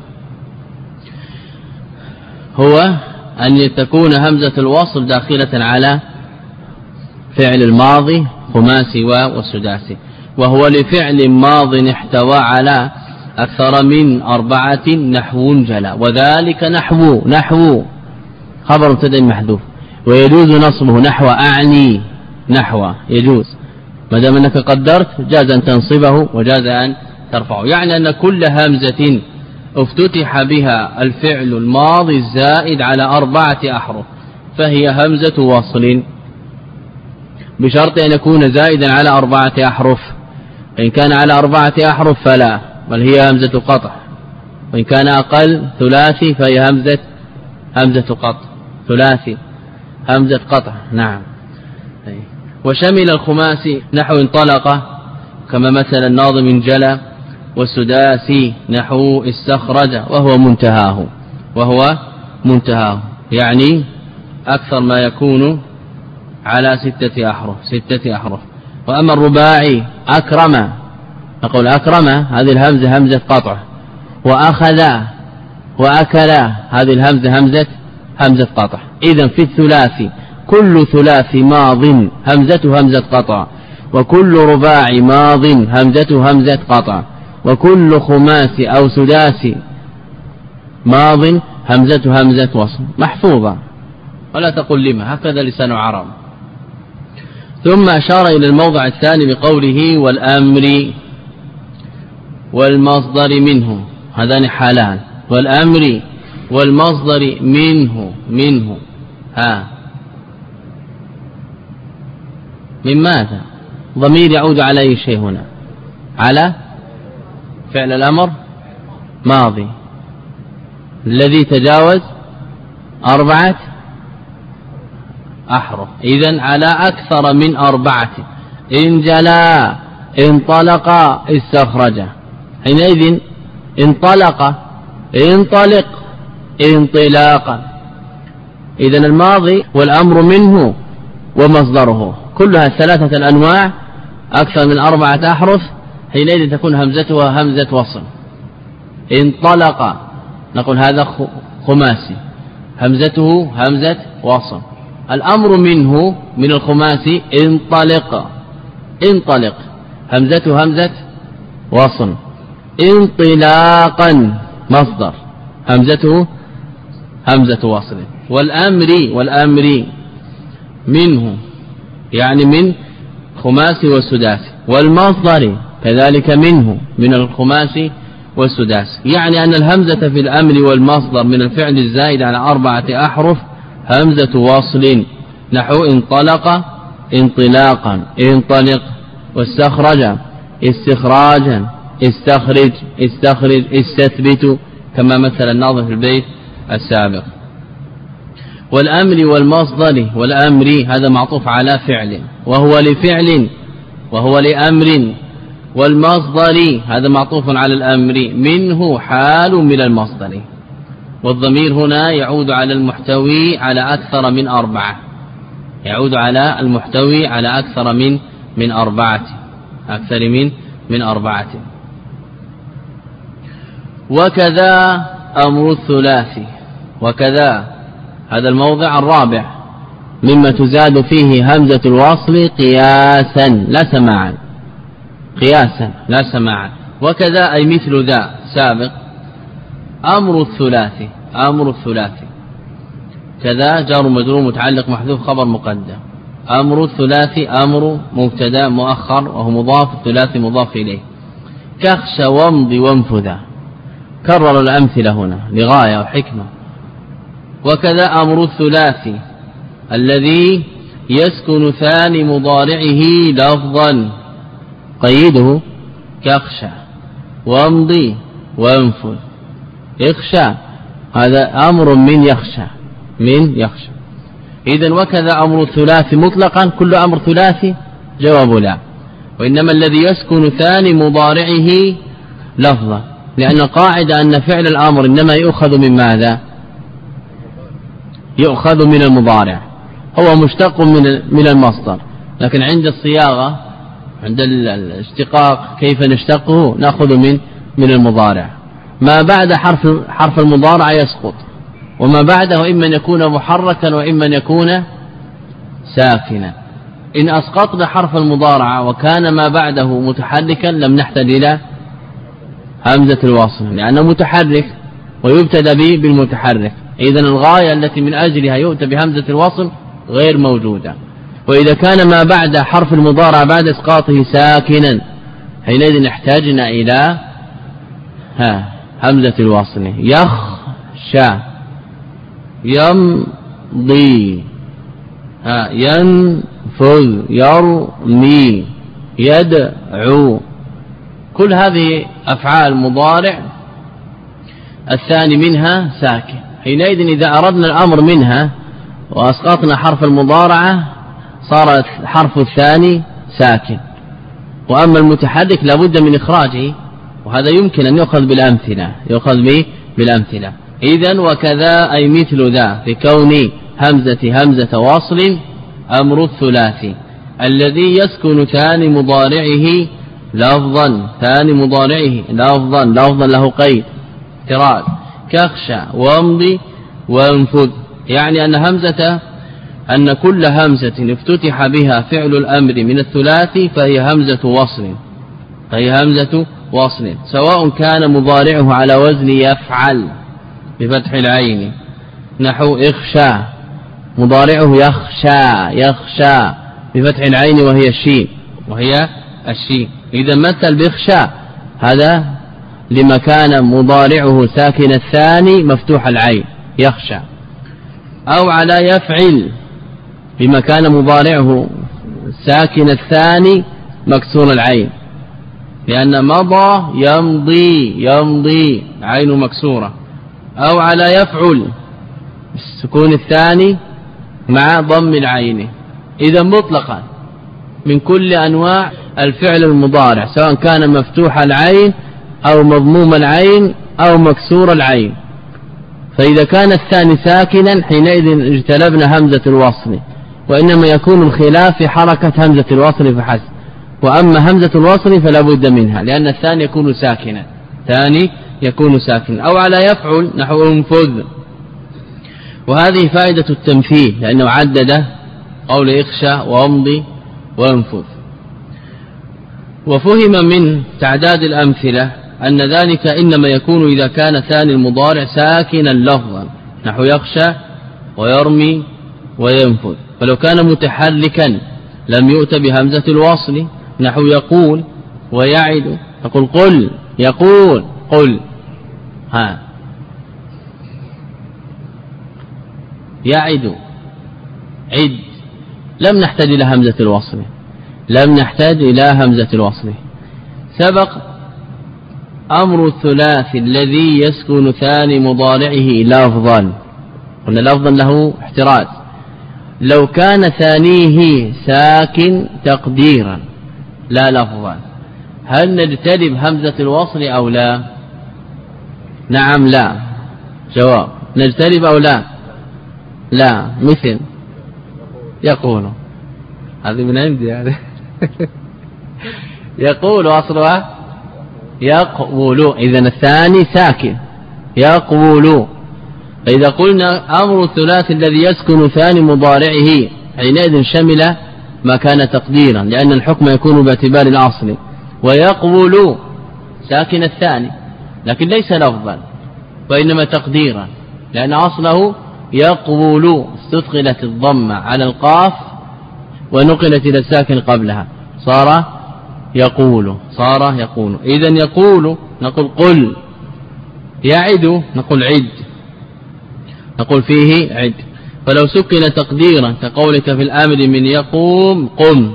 هو أن تكون همزة الوصل داخلة على فعل الماضي خماسي والسداسي وهو لفعل ماض احتوى على أكثر من أربعة نحو جلا وذلك نحو نحو خبر مبتدأ محذوف ويجوز نصبه نحو أعني نحو يجوز ما دام أنك قدرت جاز أن تنصبه وجاز أن ترفعه يعني أن كل همزة افتتح بها الفعل الماضي الزائد على أربعة أحرف فهي همزة وصل بشرط أن يكون زائدا على أربعة أحرف إن كان على أربعة أحرف فلا، بل هي همزة قطع، وإن كان أقل ثلاثي فهي همزة همزة قطع، ثلاثي همزة قطع. نعم. وشمل الخماسي نحو انطلق كما مثل الناظم انجلى، والسداسي نحو استخرج وهو منتهاه وهو منتهاه يعني أكثر ما يكون على ستة أحرف ستة أحرف. وأما الرباعي أكرم، نقول أكرم هذه الهمزة همزة قطع، وأخذ وأكل هذه الهمزة همزة همزة قطع. إذن في الثلاثي كل ثلاثي ماض همزته همزة قطع، وكل رباعي ماض همزته همزة قطع، وكل خماسي أو سداسي ماض همزته همزة وصل محفوظة، ولا تقل لما، هكذا لسان عرب. ثم أشار إلى الموضع الثاني بقوله والأمر والمصدر منه، هذان حالان، والأمر والمصدر منه منه ها من ماذا؟ ضمير يعود على أي شيء هنا؟ على فعل الأمر ماضي الذي تجاوز أربعة أحرف، إذن على أكثر من أربعة. انجلى انطلق استخرج، حينئذ انطلق انطلق انطلاقا. إذن الماضي والأمر منه ومصدره كلها ثلاثة الأنواع أكثر من أربعة أحرف، حينئذ تكون همزتها همزة وصل. انطلق نقول هذا خماسي همزته همزة وصل. الأمر منه من الخماسي انطلق انطلق همزته همزة وصل. انطلاقا مصدر همزته همزة وصل. والأمر والأمر منه يعني من خماسي والسداسي، والمصدر كذلك منه من الخماسي والسداسي، يعني أن الهمزة في الأمر والمصدر من الفعل الزائد على أربعة أحرف همزة وصل، نحو انطلق انطلاقا انطلق، واستخرج استخراجا استخرج استخرج استثبت كما مثل الناظم في البيت السابق. والأمر والمصدر، والأمر هذا معطوف على فعل وهو لفعل وهو لأمر، والمصدر هذا معطوف على الأمر منه حال من المصدر. والضمير هنا يعود على المحتوي على أكثر من أربعة، يعود على المحتوي على أكثر من من أربعة أكثر من من أربعة. وكذا أمر الثلاثي، وكذا هذا الموضع الرابع مما تزاد فيه همزة الوصل قياسا لا سماعا، قياسا لا سماعا. وكذا أي مثل ذا سابق. أمر الثلاثي أمر الثلاثي كذا جار مجرور متعلق محذوف خبر مقدم. أمر الثلاثي أمر مبتدا مؤخر وهو مضاف، الثلاثي مضاف إليه. كخش وامض وانفذا، كرر الأمثلة هنا لغاية وحكمة. وكذا أمر الثلاثي الذي يسكن ثاني مضارعه لفظا، قيده كخشى وامضي وانفذ. اخشى هذا أمر من يخشى من يخشى. إذن وكذا أمر الثلاثي مطلقا كل أمر ثلاثي جواب لا، وإنما الذي يسكن ثاني مضارعه لفظا، لأن القاعدة أن فعل الأمر إنما يؤخذ من ماذا؟ يؤخذ من المضارع، هو مشتق من من المصدر، لكن عند الصياغة عند الاشتقاق كيف نشتقه؟ نأخذ من من المضارع. ما بعد حرف حرف المضارع يسقط، وما بعده إما أن يكون محركا وإما أن يكون ساكنا. إن أسقطنا حرف المضارع وكان ما بعده متحركا لم نحتاج إلى همزة الوصل لأنه متحرك ويبتدى به بالمتحرك. إذن الغاية التي من أجلها يؤتى بهمزة الوصل غير موجودة. وإذا كان ما بعد حرف المضارع بعد إسقاطه ساكنا حينئذ احتاجنا إلى ها همزة الوصل. يخشى يمضي ها ينفذ يرمي يدعو كل هذه أفعال مضارع الثاني منها ساكن. حينئذ إذا أردنا الأمر منها وأسقطنا حرف المضارعة صار حرف الثاني ساكن، وأما المتحرك لابد من إخراجه، وهذا يمكن أن يؤخذ بالأمثلة يؤخذ به بالأمثلة. إذن وكذا أي مثل ذا في كون همزة همزة وصل أمر الثلاثي الذي يسكن ثاني مضارعه لفظا ثاني مضارعه لفظا لفظا له قيد اعتراض كخشى وامضي وانفذ، يعني أن همزة أن كل همزة افتتح بها فعل الأمر من الثلاثي فهي همزة وصل فهي همزة وصل سواء كان مضارعه على وزن يفعل بفتح العين نحو اخشى، مضارعه يخشى يخشى بفتح العين وهي الشين وهي الشين. إذا مثل بخشى هذا لما كان مضارعه ساكن الثاني مفتوح العين يخشى، أو على يفعل بما كان مضارعه ساكن الثاني مكسور العين، لأن مضى يمضي يمضي عين مكسورة، أو على يفعل السكون الثاني مع ضم العين. إذا مطلقا من كل أنواع الفعل المضارع سواء كان مفتوح العين أو مضموم العين أو مكسور العين، فإذا كان الثاني ساكنا حينئذ اجتلبنا همزة الوصل، وإنما يكون الخلاف في حركة همزة الوصل فحسب، وأما همزة الوصل فلا بد منها لأن الثاني يكون ساكنا ثاني يكون ساكنا. أو على يفعل نحو انفذ، وهذه فائدة التمثيل لأنه عدد قول اخشى وامضي وانفذ. وفهم من تعداد الأمثلة أن ذلك إنما يكون إذا كان ثاني المضارع ساكنا لفظا نحو يخشى ويرمي وينفذ، فلو كان متحركا لم يؤت بهمزة الوصل نحو يقول ويعد، تقول قل يقول قل ها يعد عد، لم نحتاج إلى همزة الوصل لم نحتاج إلى همزة الوصل. سبق أمر الثلاثي الذي يسكن ثاني مضارعه لفظا، قلنا لفظا له احتراز، لو كان ثانيه ساكن تقديرا لا لفظا هل نجتنب همزة الوصل أو لا؟ نعم لا. جواب نجتنب أو لا؟ لا. مثل يقول هذه من عندي يعني يقول أصلها يقول، إذن الثاني ساكن يقول. فإذا قلنا أمر الثلاثي الذي يسكن ثاني مضارعه حينئذ شمل ما كان تقديرا لأن الحكم يكون باعتبار الأصل، ويقول ساكن الثاني لكن ليس لفظا وإنما تقديرا لأن أصله يقول استثقلت الضمة على القاف ونقلت إلى الساكن قبلها صار يقول صار يقول. إذن يقول نقول قل، يعد نقول عد نقول فيه عد. فلو سكن تقديرا كقولك في الآمر من يقوم قم.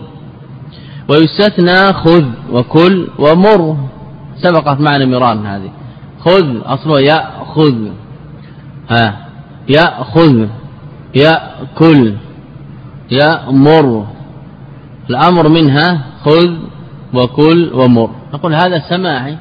ويستثنى خذ وكل ومر سبقت معنا مران هذه. خذ أصله يأخذ ها يأخذ يأكل يأمر، الأمر منها خذ وكل ومر. نقول هذا سماعي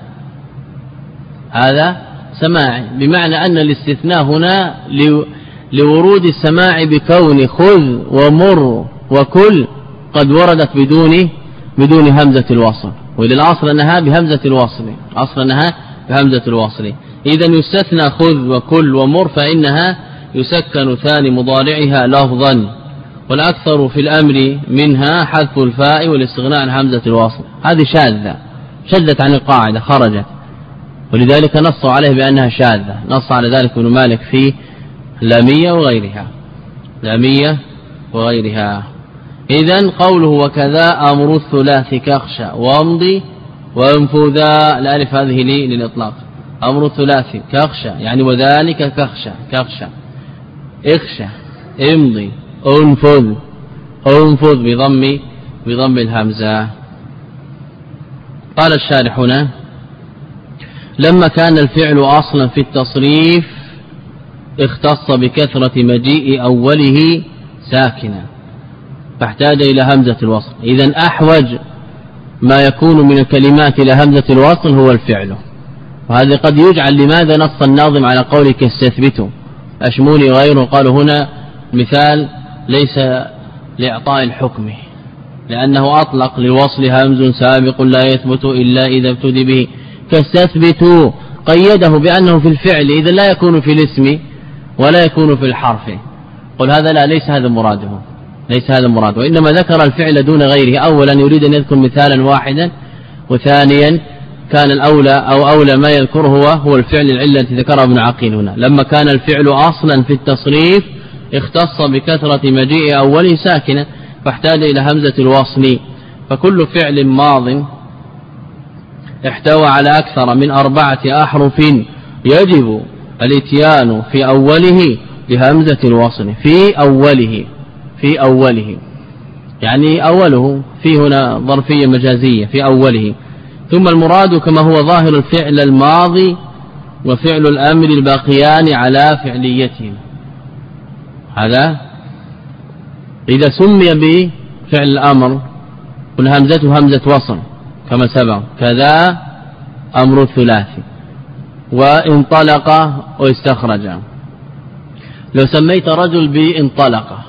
هذا سماعي بمعنى أن الاستثناء هنا لورود السماع بكون خذ ومر وكل قد وردت بدون بدون همزة الوصل، وإلى الأصل أنها بهمزة الوصل أصل أنها بهمزة الوصل. إذن يستثنى خذ وكل ومر فإنها يسكن ثاني مضارعها لفظا، والأكثر في الأمر منها حذف الفاء والاستغناء عن همزة الوصل. هذه شاذة شدت عن القاعدة خرجت، ولذلك نصوا عليه بأنها شاذة. نص على ذلك ابن مالك في لامية وغيرها لامية وغيرها. إذن قوله وكذا أمر الثلاثي كخشى وامضي وانفذا، الألف هذه لي للإطلاق. أمر الثلاثي كخشى يعني وذلك كخشى كخشى اخشى امضي انفذ انفذ بضم بضم الهمزة. قال الشارح هنا لما كان الفعل أصلا في التصريف اختص بكثرة مجيء أوله ساكنا فاحتاج إلى همزة الوصل. إذن أحوج ما يكون من الكلمات إلى همزة الوصل هو الفعل، وهذا قد يجعل لماذا نص الناظم على قولك استثبتوا أشموني غيره. قالوا هنا مثال ليس لإعطاء الحكم، لأنه أطلق للوصل همز سابق لا يثبت إلا إذا ابتدي به، فاستثبتوا قيده بأنه في الفعل إذا لا يكون في الاسم ولا يكون في الحرف. قل هذا لا، ليس هذا مراده، ليس هذا مراده، وإنما ذكر الفعل دون غيره. أولا يريد أن يذكر مثالا واحدا، وثانيا كان الأولى أو أولى ما يذكره هو هو الفعل العلة التي ذكرها ابن عقيل هنا. لما كان الفعل أصلا في التصريف اختص بكثرة مجيء أوله ساكنا فاحتاج إلى همزة الوصل. فكل فعل ماض احتوى على أكثر من أربعة أحرف يجب الاتيان في أوله بهمزة الوصل، في أوله في أوله يعني أوله في هنا ظرفية مجازية في أوله. ثم المراد كما هو ظاهر الفعل الماضي وفعل الأمر الباقيان على فعليتهم. هذا إذا سمي بفعل الأمر قل همزته همزة وصل كما سبق، كذا أمر الثلاثي وانطلق واستخرج. لو سميت رجل بانطلق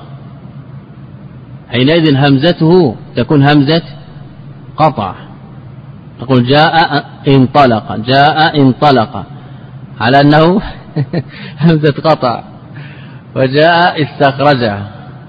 حينئذ همزته تكون همزة قطع، تقول جاء انطلق، جاء انطلق على أنه همزة قطع، وجاء استخرجه.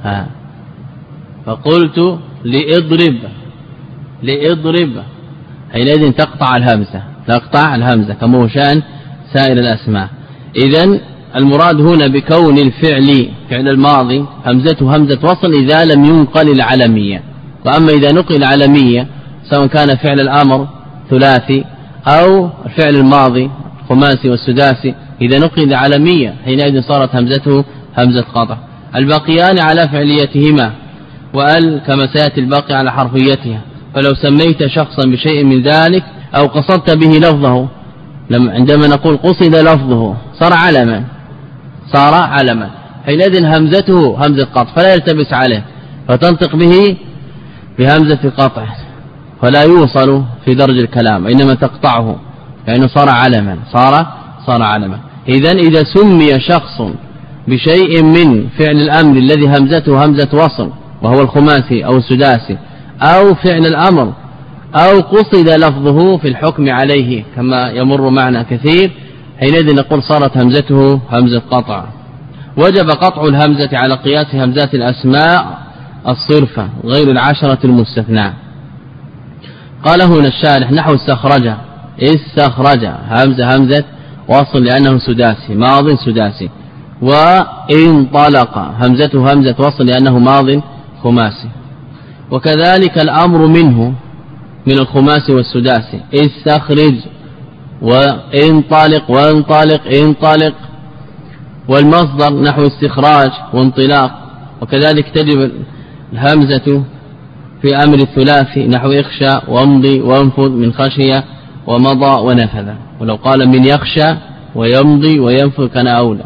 فقلت لإضرب لإضرب حينئذ تقطع الهمزة، تقطع الهمزة كما هو شأن سائر الأسماء. إذن المراد هنا بكون الفعل فعل الماضي همزته همزة وصل إذا لم ينقل العلمية. وأما إذا نقل العلمية سواء كان فعل الأمر ثلاثي أو الفعل الماضي خماسي والسداسي، إذا نقل العلمية حينئذ صارت همزته همزة قطع. الباقيان على فعليتهما، وأل كما سيأتي الباقي على حرفيتها. فلو سميت شخصا بشيء من ذلك أو قصدت به لفظه، عندما نقول قصد لفظه صار علما، صار علما حينئذ همزته همزة قطع فلا يلتبس عليه، فتنطق به بهمزة قطع فلا يوصل في درج الكلام، إنما تقطعه لأنه صار علما، صار صار علما. إذن إذا سمي شخص بشيء من فعل الأمر الذي همزته همزة وصل وهو الخماسي أو السداسي أو فعل الأمر أو قصد لفظه في الحكم عليه كما يمر معنا كثير، حينئذ نقول صارت همزته همزة قطع. وجب قطع الهمزة على قياس همزات الأسماء الصرفة غير العشرة المستثنى. قال هنا الشارح نحو استخرج، استخرج همزة همزة وصل لأنه سداسي ماض سداسي، وانطلق همزته همزة وصل لأنه ماض خماسي. وكذلك الأمر منه من الخماسي والسداسي استخرج وانطلق وانطلق انطلق. والمصدر نحو استخراج وانطلاق. وكذلك تجب الهمزة في أمر الثلاثي نحو اخشى وامضي وانفذ من خشية ومضى ونفذ. ولو قال من يخشى ويمضي وينفذ كان أولى.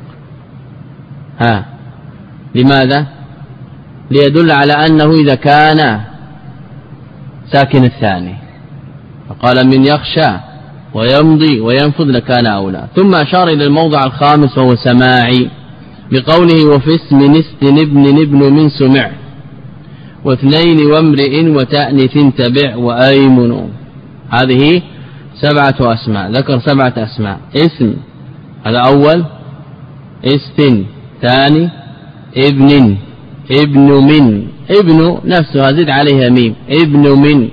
ها لماذا؟ ليدل على أنه إذا كان ساكن الثاني، فقال من يخشى ويمضي وينفذ لكان أولى. ثم أشار إلى الموضع الخامس وهو سماعي بقوله وفي اسم نست ابن ابن من سمع واثنين وامرئ وتأنث تبع وأيمن. هذه سبعة أسماء، ذكر سبعة أسماء. اسم هذا أول، است ثاني، ابن ابن من، ابن نفسها زد عليها ميم، ابن من.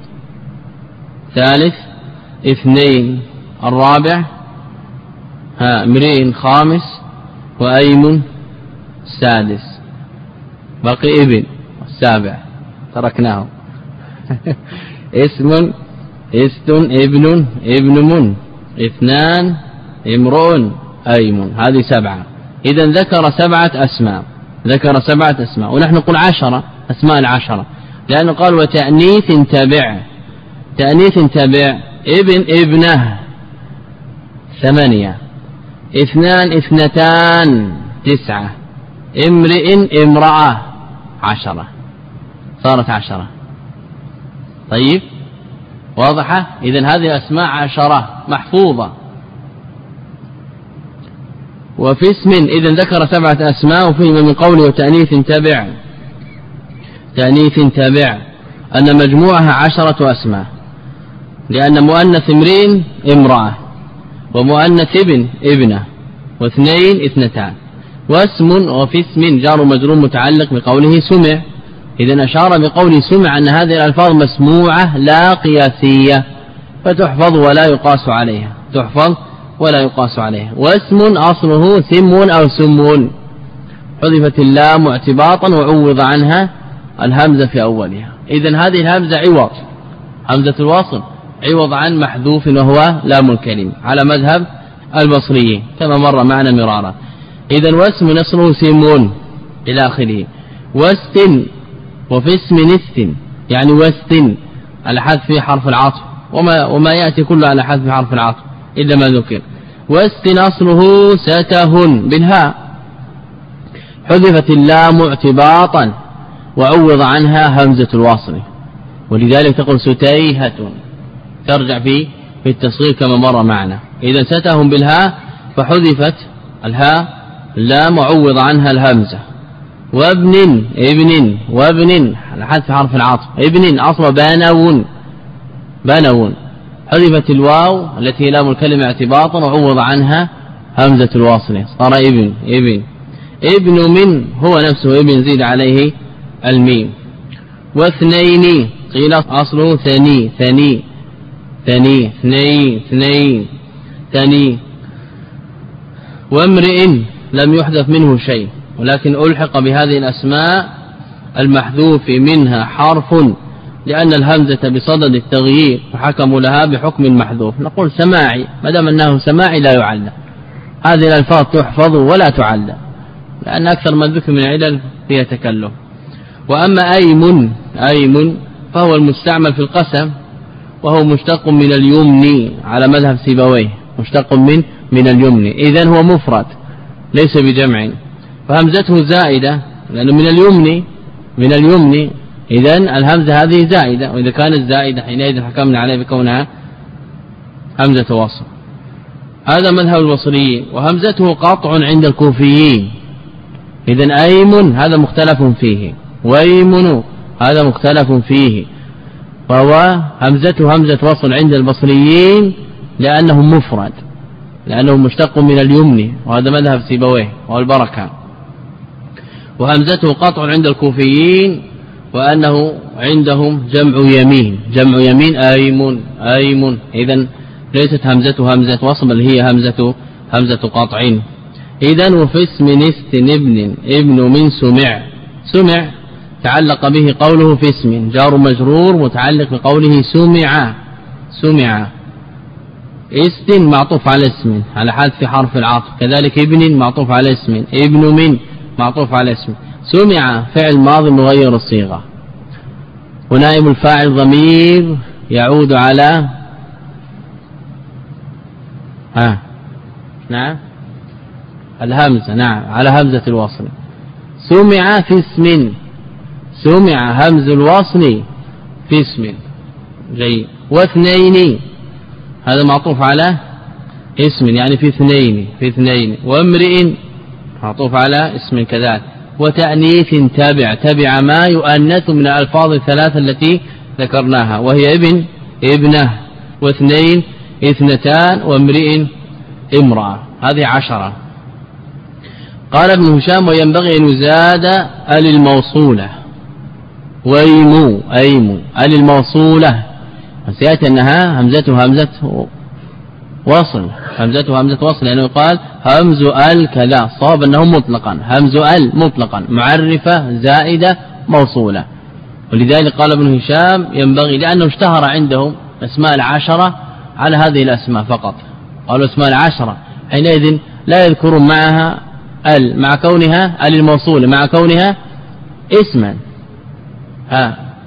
ثالث اثنين، الرابع ها امرئ خامس، وأيمن السادس، بقي ابن السابع تركناه. اسم است ابن ابن من اثنان امرؤ أيمن. هذه سبعة. إذن ذكر سبعة أسماء، ذكر سبعة أسماء. ونحن نقول عشرة أسماء العشرة، لأنه قال وتأنيث تبع، تأنيث تبع ابن ابنه ثمانية، اثنان اثنتان تسعة، امرئ امرأة عشرة، صارت عشرة. طيب واضحة؟ إذن هذه الأسماء عشرة محفوظة. وفي اسم إذن ذكر سبعة أسماء، وفيهما من قوله تأنيث تبع تأنيث تبع أن مجموعها عشرة أسماء، لأن مؤنث امرئ امرأة، ومؤنث ابن ابنة، واثنين اثنتان، واسم وفي اسم جار مجرور متعلق بقوله سمع. إذن أشار بقوله سمع أن هذه الألفاظ مسموعة لا قياسية، فتحفظ ولا يقاس عليها، تحفظ ولا يقاس عليها. واسم أصله سم أو سم، حذفت اللام اعتباطا وعوض عنها الهمزة في أولها. إذن هذه الهمزة عوض، همزة الوصل عوض عن محذوف وهو لام الكلمة على مذهب البصريين كما مر معنا مرارا. إذن واسم أصله سم إلى آخره. واستن وفي اسم نست يعني واستن على حذف حرف العطف، وما, وما يأتي كله على حذف حرف العطف إلا ما ذكر. واستن أصله ستهن بالهاء، حذفت اللام اعتباطا وعوض عنها همزة الوصل، ولذلك تقول ستيهة، ترجع في في التصغير كما مر معنا. إذا ستهن بالهاء فحذفت الهاء اللام وعوض عنها الهمزة. وابن ابن وابن على حذف حرف العطف، ابن أصل بانون بانون، حذفت الواو التي لام الكلمة اعتباطا وعوض عنها همزة الواصلة، صار ابن ابن. ابن من هو نفسه ابن زيد عليه الميم. واثنين قيل أصله ثني ثني ثني اثنين اثنين ثني. وامرئ لم يحدث منه شيء، ولكن ألحق بهذه الأسماء المحذوف منها حرف، لأن الهمزة بصدد التغيير فحكموا لها بحكم المحذوف. نقول سماعي، ما دام أنه سماعي لا يعلى، هذه الألفاظ تحفظ ولا تعلى، لأن أكثر ما ذكر من علل فيها تكلف. وأما أيم أيم فهو المستعمل في القسم، وهو مشتق من اليمن على مذهب سيبويه، مشتق من من اليمن، إذن هو مفرد ليس بجمع، فهمزته زائدة لأنه من اليمن من اليمن، إذن الهمزة هذه زائدة، وإذا كانت زائدة حينئذ حكمنا عليه بكونها همزة وصل. هذا مذهب البصريين. وهمزته قطع عند الكوفيين، إذن أيم هذا مختلف فيه، ويمن هذا مختلف فيه، فهو همزته همزة وصل عند البصريين لأنه مفرد، لأنه مشتق من اليمن، وهذا مذهب سيبويه والبركة. وهمزته قطع عند الكوفيين، وأنه عندهم جمع يمين، جمع يمين أيمن أيمن، إذن ليست همزته همزة وصل بل هي همزة همزة قطع. إذن وفي اسم نست ابن ابن من سمع، سمع تعلق به قوله في اسم جار مجرور متعلق بقوله سمع سمع. است معطوف على اسم على حذف حرف العطف، كذلك ابن معطوف على اسم، ابن من معطوف على اسم. سمع فعل ماضي مغير الصيغة، ونائب الفاعل ضمير يعود على ها نعم الهمزة، نعم على همزة الوصل. سمع في اسم، سمع همز الوصل في اسم، جيد. واثنين هذا معطوف على اسم يعني في اثنين في اثنين. وامرئ معطوف على اسم كذلك. وتأنيث تابع، تبع ما يؤنث من الألفاظ الثلاثة التي ذكرناها، وهي ابن ابنه، واثنين اثنتان، وامرئ امرأة، هذه عشرة. قال ابن هشام وينبغي أن يزاد ال الموصولة، ويمو أيمو ال الموصولة، سيأتي أنها همزته همزة وصل، همزته همزة وصل، لأنه قال همز ال كذا، صاب أنه مطلقا همز ال مطلقا معرفة زائدة موصولة. ولذلك قال ابن هشام ينبغي، لأنه اشتهر عندهم أسماء العشرة على هذه الأسماء فقط، قالوا أسماء العشرة حينئذ لا يذكرون معها ال، مع كونها ال الموصولة، مع كونها اسما. ها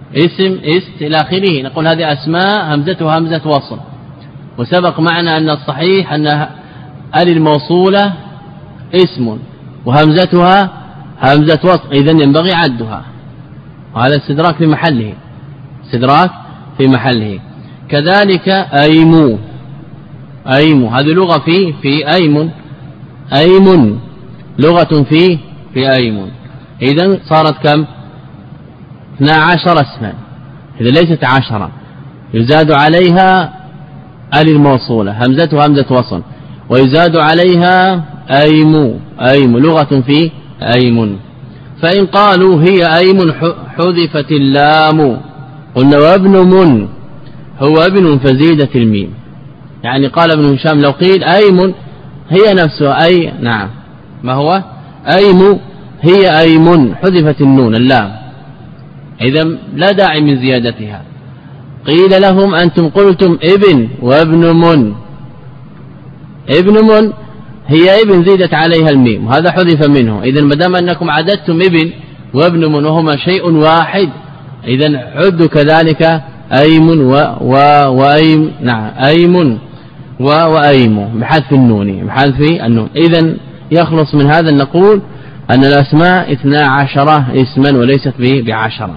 اسم است إلى آخره، نقول هذه أسماء همزتها همزة وصل. وسبق معنا أن الصحيح أن ال الموصولة اسم وهمزتها همزة وصل، إذن ينبغي عدها، وهذا استدراك في محله، استدراك في محله. كذلك أيمو، أيمو هذه لغة في في أيمن، أيمن لغة في في أيمن، إذن صارت كم؟ اثنا عشر اسما، إذا ليست عشرة، يزاد عليها ال الموصولة همزتها همزة وصل، ويزاد عليها أيمو، أيم لغة في أيم. فإن قالوا هي أيم حذفت اللام، قلنا وابن من هو ابن فزيدت الميم. يعني قال ابن هشام لو قيل أيم هي نفسها أي، نعم ما هو أيم هي أيم حذفت النون اللام، إذا لا داعي من زيادتها. قيل لهم أنتم قلتم ابن وابن من، ابن من هي ابن زيدت عليها الميم وهذا حذف منه، إذا ما دام أنكم عددتم ابن وابن من وهما شيء واحد، إذا عدوا كذلك أيم و و وأيم، نعم أيم و وأيم بحذف النون، بحذف النون. إذا يخلص من هذا نقول أن الأسماء اثنا عشرة اسما وليست به بعشرة.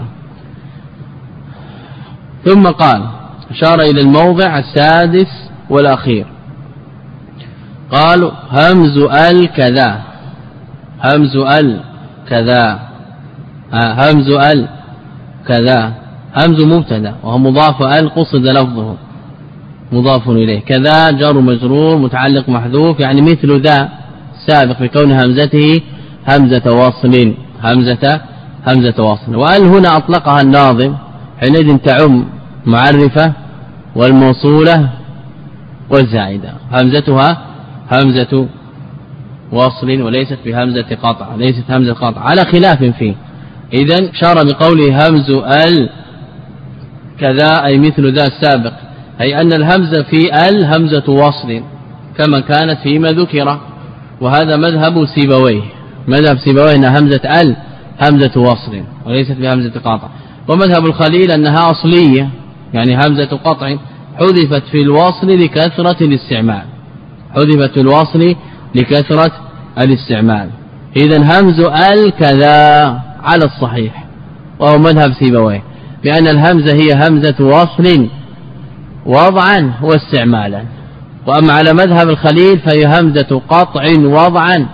ثم قال أشار إلى الموضع السادس والأخير، قالوا همز ال كذا، همز ال كذا، همز ال كذا، همز مبتدا وهو مضاف ال قصد لفظه مضاف إليه، كذا جار مجرور متعلق محذوف، يعني مثل ذا سابق في كون همزته همزة وصل، همزة همزة وصل. وال هنا أطلقها الناظم حينئذ تعم معرفة والموصولة والزائدة، همزتها همزة وصل وليست بهمزة قطع، ليست همزة قطع على خلاف فيه. إذن شار بقوله همز ال كذا أي مثل ذا السابق، أي أن الهمزة في ال همزة وصل كما كانت فيما ذكر، وهذا مذهب سيبويه، مذهب سيبويه أن همزة ال همزة وصل وليست بهمزة قطع. ومذهب الخليل أنها أصلية، يعني همزة قطع حذفت في الوصل لكثرة الاستعمال، حذفت في الوصل لكثرة الاستعمال. إذن همز ال كذا على الصحيح، وهو مذهب سيبويه، بأن الهمزة هي همزة وصل وضعا واستعمالا. وأما على مذهب الخليل فهي همزة قطع وضعا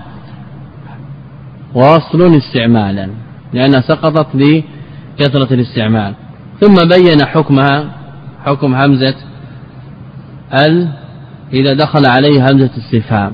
وصل استعمالا، لأنها سقطت لكثرة الاستعمال. ثم بين حكمها، حكم همزة ال إذا دخل عليه همزة استفهام،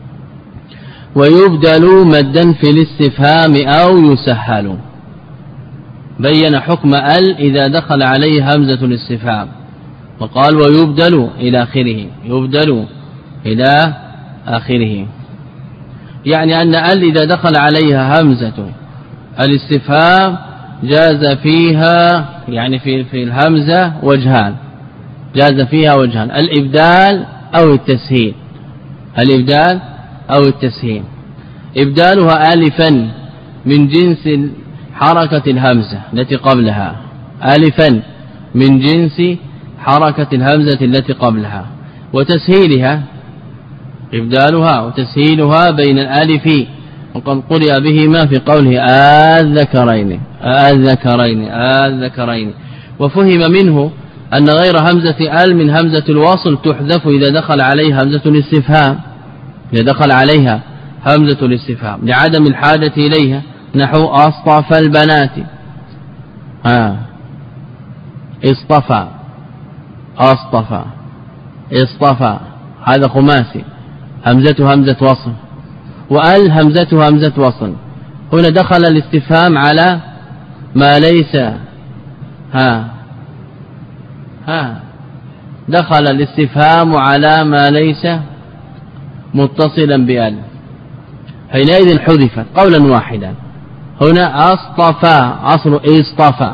ويبدل مدا في الاستفهام أو يسهل. بين حكم ال إذا دخل عليه همزة الاستفهام، وقال ويبدل إلى آخره، يبدل إلى آخره، يعني أن ال إذا دخل عليها همزة الاستفهام جاز فيها، يعني في في الهمزة وجهان، جاز فيها وجهان، الإبدال أو التسهيل، الإبدال أو التسهيل. إبدالها ألفا من جنس حركة الهمزة التي قبلها، ألفا من جنس حركة الهمزة التي قبلها، وتسهيلها إبدالها وتسهيلها بين الألف، وقد قرئ بهما في قوله الذكرين الذكرين الذكرين. وفهم منه أن غير همزة ال من همزة الوصل تحذف إذا دخل عليها همزة الاستفهام، إذا دخل عليها همزة الاستفهام لعدم الحاجة إليها، نحو أصطفى البنات، ها اصطفى أصطفى اصطفى، هذا خماسي همزته همزة وصل، وال همزته همزة وصل. هنا دخل الاستفهام على ما ليس، ها ها دخل الاستفهام على ما ليس متصلا بال، حينئذ حذفت قولا واحدا. هنا اصطفى أصل اصطفى،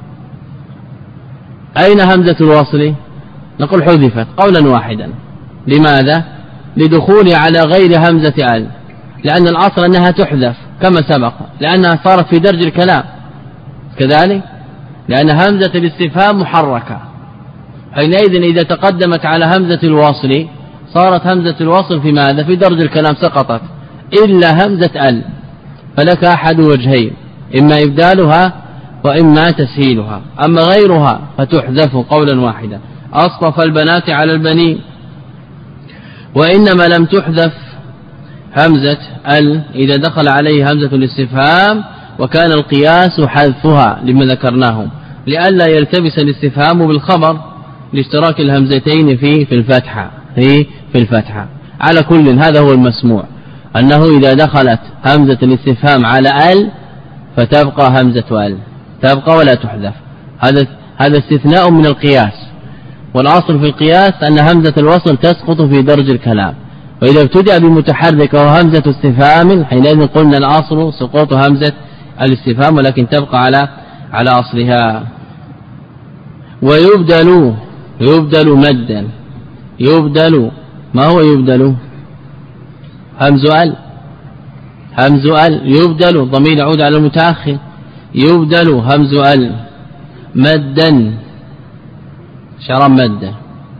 أين همزة الوصل؟ نقول حذفت قولا واحدا. لماذا؟ لدخول على غير همزة ال، لأن الأصل أنها تحذف كما سبق، لأنها صارت في درج الكلام كذلك. لأن همزة الاستفهام محركة، حينئذ إذا تقدمت على همزة الوصل صارت همزة الوصل في ماذا؟ في درج الكلام سقطت، إلا همزة ال، فلك أحد وجهين، إما إبدالها وإما تسهيلها. أما غيرها فتحذف قولا واحدا، أصطفى البنات على البنين. وإنما لم تحذف همزة ال إذا دخل عليه همزة الاستفهام، وكان القياس حذفها لما ذكرناه، لئلا يلتبس الاستفهام بالخبر لاشتراك الهمزتين في في الفتحة في في الفتحة. على كل هذا هو المسموع، أنه إذا دخلت همزة الاستفهام على ال فتبقى همزة ال، تبقى ولا تحذف. هذا هذا استثناء من القياس، والأصل في القياس أن همزة الوصل تسقط في درج الكلام، وإذا ابتدأ بمتحرك وهو همزة استفهام حينئذ قلنا الأصل سقوط همزة الاستفهام، ولكن تبقى على على أصلها. ويبدل يبدل مدا، يبدل ما هو يبدل؟ همز ال، همز ال يبدل، الضمير يعود على المتأخر، يبدل همز ال مدا، شرم مدا،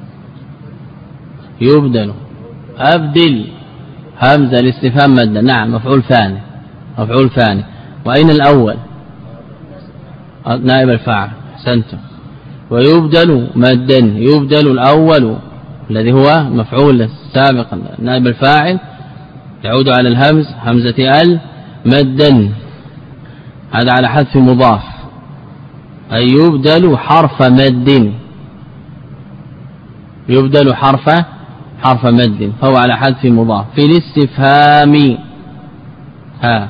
يبدل أبدل همزة الاستفهام مدا، نعم مفعول ثاني، مفعول ثاني. وأين الأول؟ نائب الفاعل، أحسنتم. ويبدل مدا، يبدل الأول الذي هو مفعول السابق نائب الفاعل يعود على الهمز همزة ال مدا، هذا على حذف مضاف، أي يبدل حرف مد، يبدل حرف حرف مد، فهو على حذف مضاف. في الاستفهام ها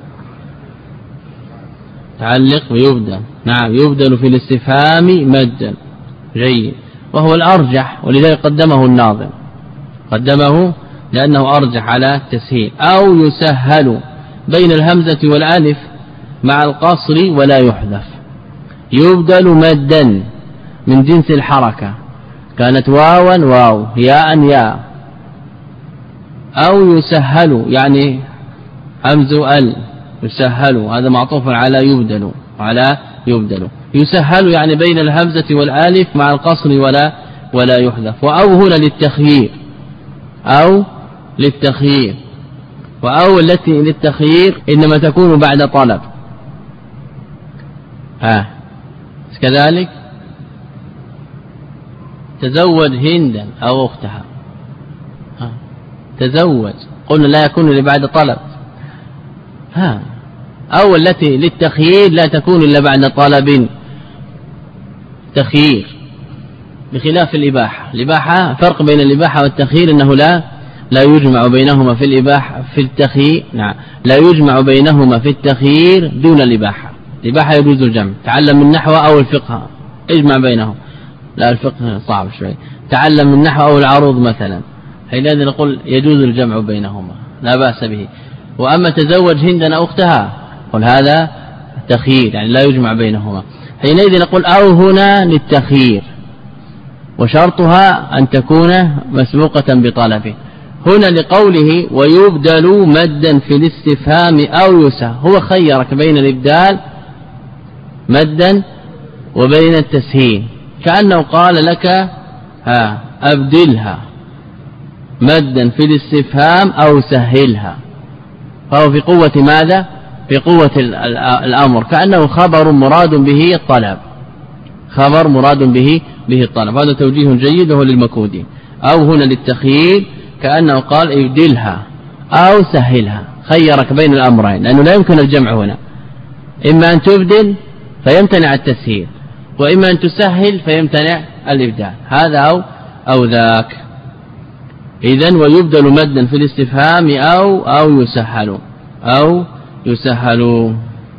تعلق ويبدل، نعم يبدل في الاستفهام مدا، جيد، وهو الأرجح، ولذلك قدمه الناظم، قدمه لأنه أرجح على التسهيل. أو يسهل بين الهمزة والألف مع القصر ولا يحذف، يبدل مدا من جنس الحركة، كانت واوا واو، ياء ياء. أو يسهل يعني همز ال يسهل، هذا معطوف على يبدل، على يبدل، يسهل يعني بين الهمزة والالف مع القصر ولا ولا يحذف. وأو هنا للتخيير، أو للتخيير، وأو التي للتخيير إنما تكون بعد طلب، ها كذلك تزوج هندا أو أختها، ها تزوج قلنا لا يكون إلا بعد طلب، ها أو التي للتخيير لا تكون إلا بعد طلب، تخيير، بخلاف الإباحة. الإباحة فرق بين الإباحة والتخيير أنه لا لا يجمع بينهما في الإباحة في التخيير، نعم لا يجمع بينهما في التخيير دون الإباحة. الإباحة يجوز الجمع، تعلم النحو أو الفقه اجمع بينهم، لا الفقه صعب شوي، تعلم النحو أو العروض مثلا، حينئذ نقول يجوز الجمع بينهما لا بأس به. وأما تزوج هندا أختها قل هذا تخيير يعني لا يجمع بينهما، حينئذ نقول أو هنا للتخيير، وشرطها أن تكون مسبوقة بطلبه. هنا لقوله ويبدل مدا في الاستفهام أو يسهل، هو خيرك بين الإبدال مدا وبين التسهيل، كأنه قال لك ها أبدلها مدا في الاستفهام أو سهلها، فهو في قوة ماذا؟ في قوة الأمر، كأنه خبر مراد به الطلب، خبر مراد به به الطلب. هذا توجيه جيد وهو للمكودي. أو هنا للتخيير كأنه قال ابدلها أو سهلها، خيرك بين الأمرين، لأنه لا يمكن الجمع هنا، إما أن تبدل فيمتنع التسهيل، وإما أن تسهل فيمتنع الإبدال، هذا أو أو ذاك. إذن ويبدل مدا في الاستفهام أو أو يسهل أو يسهل.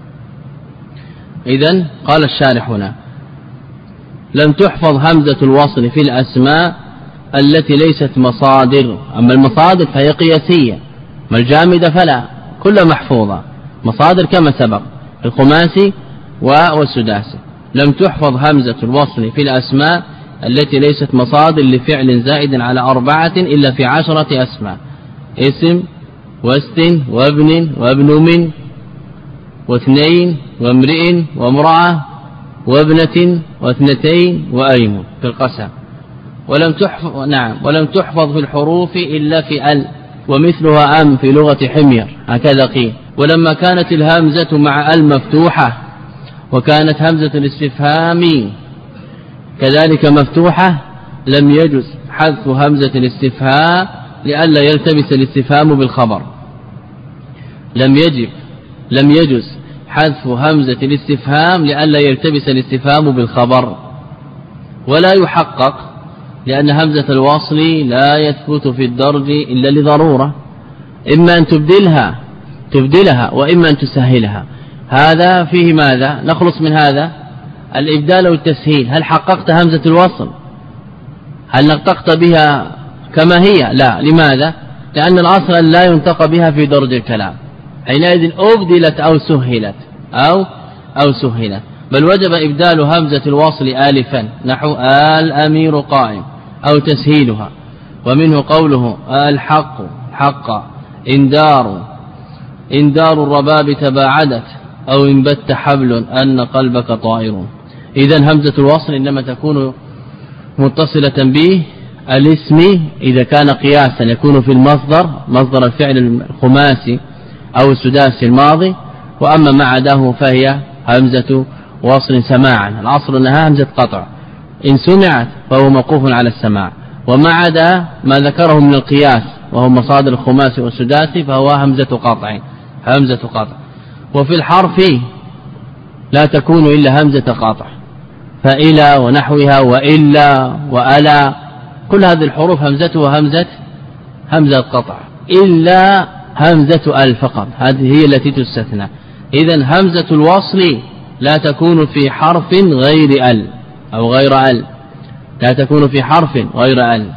إذن قال الشارح هنا لم تحفظ همزة الوصل في الأسماء التي ليست مصادر، أما المصادر فهي قياسية، ما الجامدة فلا، كلها محفوظة، مصادر كما سبق الخماسي والسداسي. لم تحفظ همزة الوصل في الأسماء التي ليست مصادر لفعل زائد على أربعة إلا في عشرة أسماء، اسم واست وابن وابن من واثنين وامرئ وامرأة وابنة واثنتين وأيم في القسم، ولم تحفظ نعم ولم تحفظ في الحروف إلا في ال، ومثلها أم في لغة حمير، هكذا قيل. ولما كانت الهمزة مع ال مفتوحة وكانت همزة الاستفهام كذلك مفتوحة لم يجز حذف همزة الاستفهام لئلا يلتبس الاستفهام بالخبر. لم يجب لم يجز حذف همزة الاستفهام لئلا يلتبس الاستفهام بالخبر، ولا يحقق لأن همزة الوصل لا يثبت في الدرج إلا لضرورة، إما أن تبدلها تبدلها وإما أن تسهلها. هذا فيه ماذا؟ نخلص من هذا الإبدال والتسهيل. هل حققت همزة الوصل؟ هل نطقت بها كما هي؟ لا. لماذا؟ لأن الأصل لا ينطق بها في درج الكلام، حينئذ أبدلت أو سهلت أو أو سهلت، بل وجب إبدال همزة الوصل آلفا نحو الأمير قائم أو تسهيلها. ومنه قوله الحق حق، إندار إندار الرباب تباعدت، أو انبت حبل أن قلبك طائر. إذن همزة الوصل إنما تكون متصلة به الاسم إذا كان قياسا يكون في المصدر، مصدر الفعل الخماسي أو السداسي الماضي، وأما ما عداه فهي همزة وصل سماعا. الأصل أنها همزة قطع، إن سمعت فهو موقوف على السماع، وما عدا ما ذكره من القياس وهو مصادر الخماسي والسداسي فهو همزة قطع همزة قطع. وفي الحرف لا تكون إلا همزة قطع، فإلى ونحوها وإلا وألا، كل هذه الحروف همزتها همزة همزة قطع، إلا همزة ال فقط، هذه هي التي تستثنى. إذن همزة الوصل لا تكون في حرف غير ال أو غير ال، لا تكون في حرف غير ال.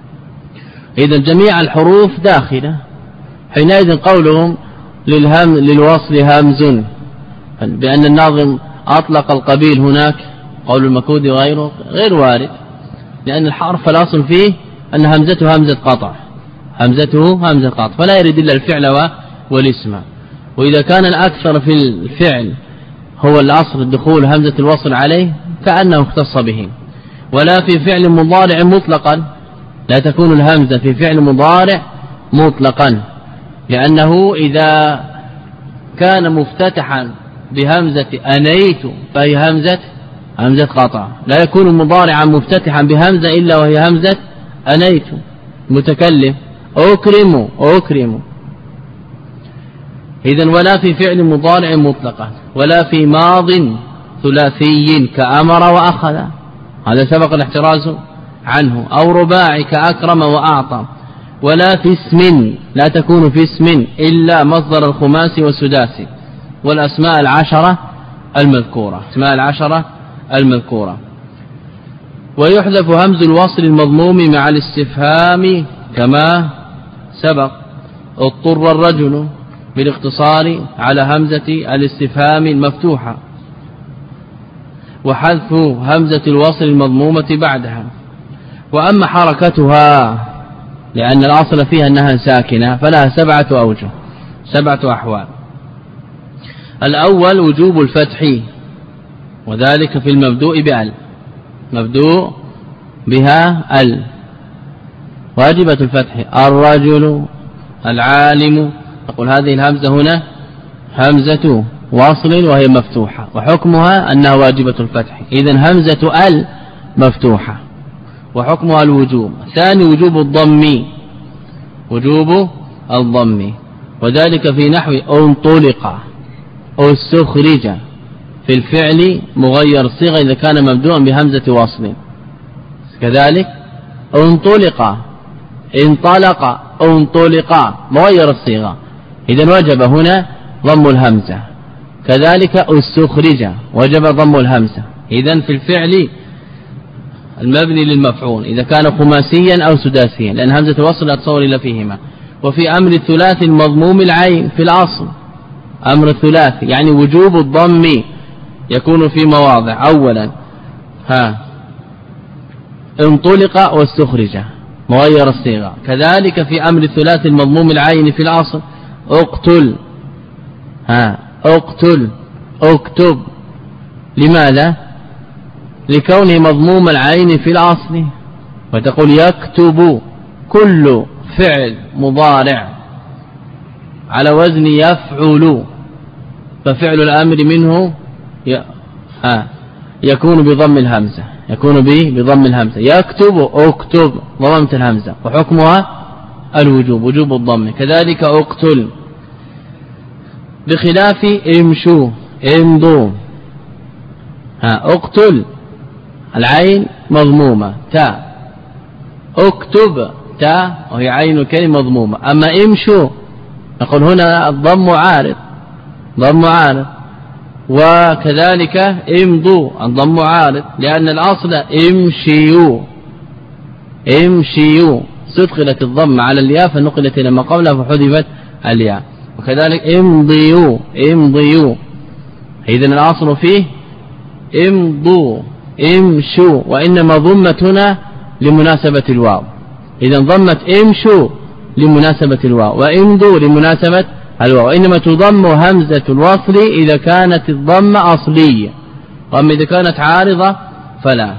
إذن جميع الحروف داخلة. حينئذ قولهم للهم للوصل همز، بأن الناظم أطلق القبيل هناك، قول المكود غيره غير وارد، لأن الحرف الأصل فيه أن همزته همزة قطع، همزته همزة قطع، فلا يرد إلا الفعل والاسم. وإذا كان الأكثر في الفعل هو الأصل الدخول همزة الوصل عليه كأنه اختص به. ولا في فعل مضارع مطلقا لا تكون الهمزة في فعل مضارع مطلقا، لأنه إذا كان مفتتحا بهمزة أنيت فهي همزة همزة قطع، لا يكون مضارعا مفتتحا بهمزة إلا وهي همزة أنيت. متكلم أكرم أكرم. إذن ولا في فعل مضارع مطلقا، ولا في ماض ثلاثي كأمر وأخذ، هذا سبق الاحتراز عنه، أو رباعي كأكرم وأعطى. ولا في اسم لا تكون في اسم إلا مصدر الخماسي والسداسي والأسماء العشرة المذكورة، أسماء العشرة المذكورة. ويحذف همز الوصل المضموم مع الاستفهام كما سبق. اضطر الرجل بالاقتصار على همزة الاستفهام المفتوحة، وحذف همزة الوصل المضمومة بعدها. وأما حركتها لأن الأصل فيها أنها ساكنة فلها سبعة أوجه، سبعة أحوال. الأول وجوب الفتح، وذلك في المبدوء بأل، مبدوء بها ال واجبة الفتح. الرجل العالم، نقول هذه الهمزة هنا همزة واصل وهي مفتوحة، وحكمها أنها واجبة الفتح. إذن همزة ال مفتوحة وحكمها الوجوب. ثاني وجوب الضم، وجوب الضم، وذلك في نحو انطلق أو استخرج في الفعل مغير الصيغة إذا كان مبدوءا بهمزة واصل. كذلك انطلق انطلق انطلق مغير الصيغة، إذن وجب هنا ضم الهمزة. كذلك استخرج وجب ضم الهمزة. إذن في الفعل المبني للمفعول إذا كان خماسيا أو سداسيا، لأن همزة الوصل لا تصور إلا فيهما. وفي أمر الثلاث المضموم العين في الأصل، أمر الثلاث يعني وجوب الضم يكون في مواضع. أولا ها انطلق واستخرج مغير الصيغة. كذلك في أمر الثلاث المضموم العين في الأصل اقتل ها اقتل اكتب. لماذا؟ لكونه مضموم العين في الأصل. وتقول يكتب كل فعل مضارع على وزن يفعل، ففعل الأمر منه يكون بضم الهمزة، يكون به بضم الهمزة. يكتب اكتب ضممت الهمزة وحكمها الوجوب، وجوب الضم. كذلك اقتل، بخلاف امشوا امضوا. ها اقتل العين مضمومة تاء، اكتب تاء وهي عين الكلمة مضمومة. أما امشوا نقول هنا الضم عارض، ضم عارض. وكذلك امضوا الضم عارض، لأن الأصل امشيوا امشيوا، استدخلت الضم على الياء فنقلت إلى ما قبلها فحذفت الياء. وكذلك امضيوا امضيوا، إذن الأصل فيه امضوا امشوا، وإنما ضمت هنا لمناسبة الواو. إذن ضمت امشوا لمناسبة الواو، وامضوا لمناسبة الواو. إنما تضم همزة الوصل إذا كانت الضم أصلية، وأما إذا كانت عارضة فلا.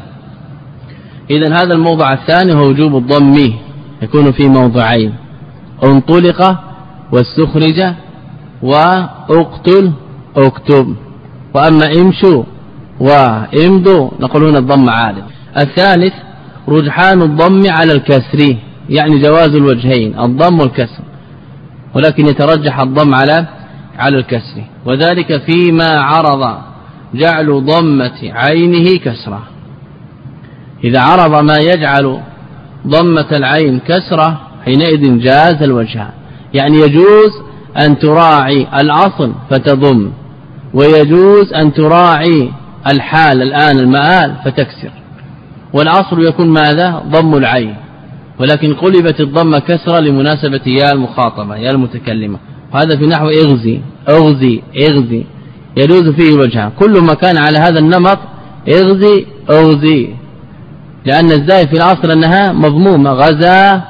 إذن هذا الموضع الثاني هو وجوب الضم، يكون في موضعين: انطلق واستخرج واقتل اكتب. وأما امشوا وامضوا نقول هنا الضم عارض. الثالث رجحان الضم على الكسر، يعني جواز الوجهين الضم والكسر، ولكن يترجح الضم على على الكسر. وذلك فيما عرض جعل ضمة عينه كسرة. إذا عرض ما يجعل ضمة العين كسرة حينئذ جاز الوجهان، يعني يجوز أن تراعي الأصل فتضم، ويجوز أن تراعي الحال الآن المآل فتكسر. والأصل يكون ماذا؟ ضم العين، ولكن قلبت الضمة كسرة لمناسبة يا المخاطبة يا المتكلمة. وهذا في نحو اغزي اغزي اغزي، يجوز فيه الوجهان. كل ما كان على هذا النمط اغزي اغزي، لأن الزاي في الأصل أنها مضمومة، غزا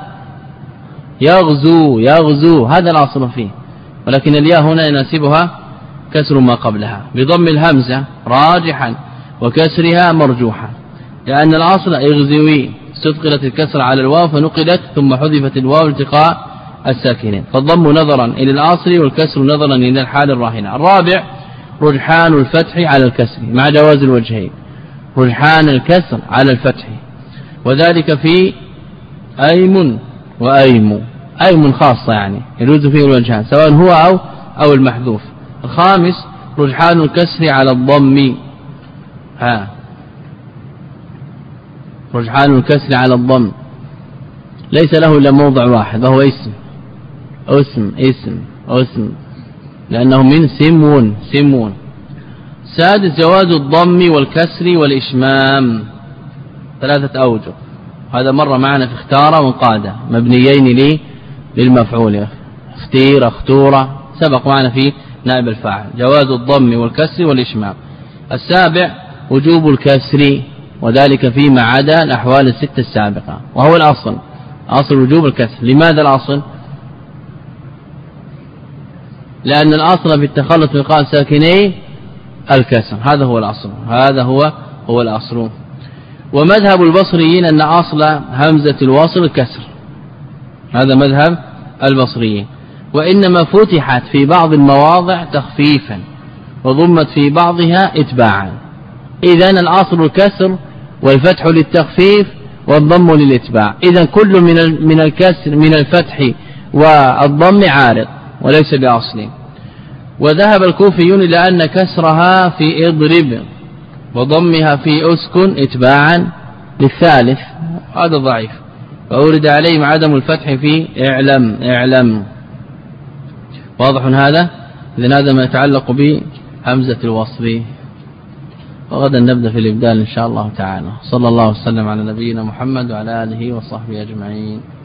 يغزو يغزو، هذا الأصل فيه. ولكن الياء هنا يناسبها كسر ما قبلها بضم الهمزة راجحا وكسرها مرجوحا، لأن الأصل اغزوي، استثقلت الكسر على الواو فنقلت ثم حذفت الواو التقاء الساكنين، فالضم نظرا إلى الأصل والكسر نظرا إلى الحال الراهنة. الرابع رجحان الفتح على الكسر مع جواز الوجهين، رجحان الكسر على الفتح، وذلك في أيم وأيم، أيم خاصة يعني يجوز فيه الوجهان سواء هو أو أو المحذوف. الخامس رجحان الكسر على الضم، ها رجحان الكسر على الضم ليس له إلا موضع واحد وهو اسم اسم اسم اسم، لأنه من سمون سمون. سادس جواز الضم والكسر والإشمام، ثلاثة أوجه، هذا مرة معنا في اختار وانقادة مبنيين لي للمفعول، اختير اختورة سبق معنا في نائب الفاعل. جواز الضم والكسر والإشمام. السابع وجوب الكسر، وذلك فيما عدا الأحوال الستة السابقة، وهو الأصل، أصل وجوب الكسر. لماذا الأصل؟ لأن الأصل في التخلص من إلقاء ساكني الكسر، هذا هو الأصل، هذا هو هو الأصل. ومذهب البصريين أن أصل همزة الوصل الكسر، هذا مذهب البصريين، وإنما فتحت في بعض المواضع تخفيفا وضمت في بعضها إتباعا. إذن الأصل الكسر والفتح للتخفيف والضم للإتباع. إذن كل من من الكسر من الفتح والضم عارض وليس بأصل. وذهب الكوفيون إلى أن كسرها في اضرب وضمها في أسكن إتباعا للثالث، هذا ضعيف، فأورد عليهم عدم الفتح في اعلم اعلم. واضح هذا؟ إذن هذا ما يتعلق بهمزة الوصل. وغدا نبدأ في الإبدال إن شاء الله تعالى. صلى الله وسلم على نبينا محمد وعلى آله وصحبه أجمعين.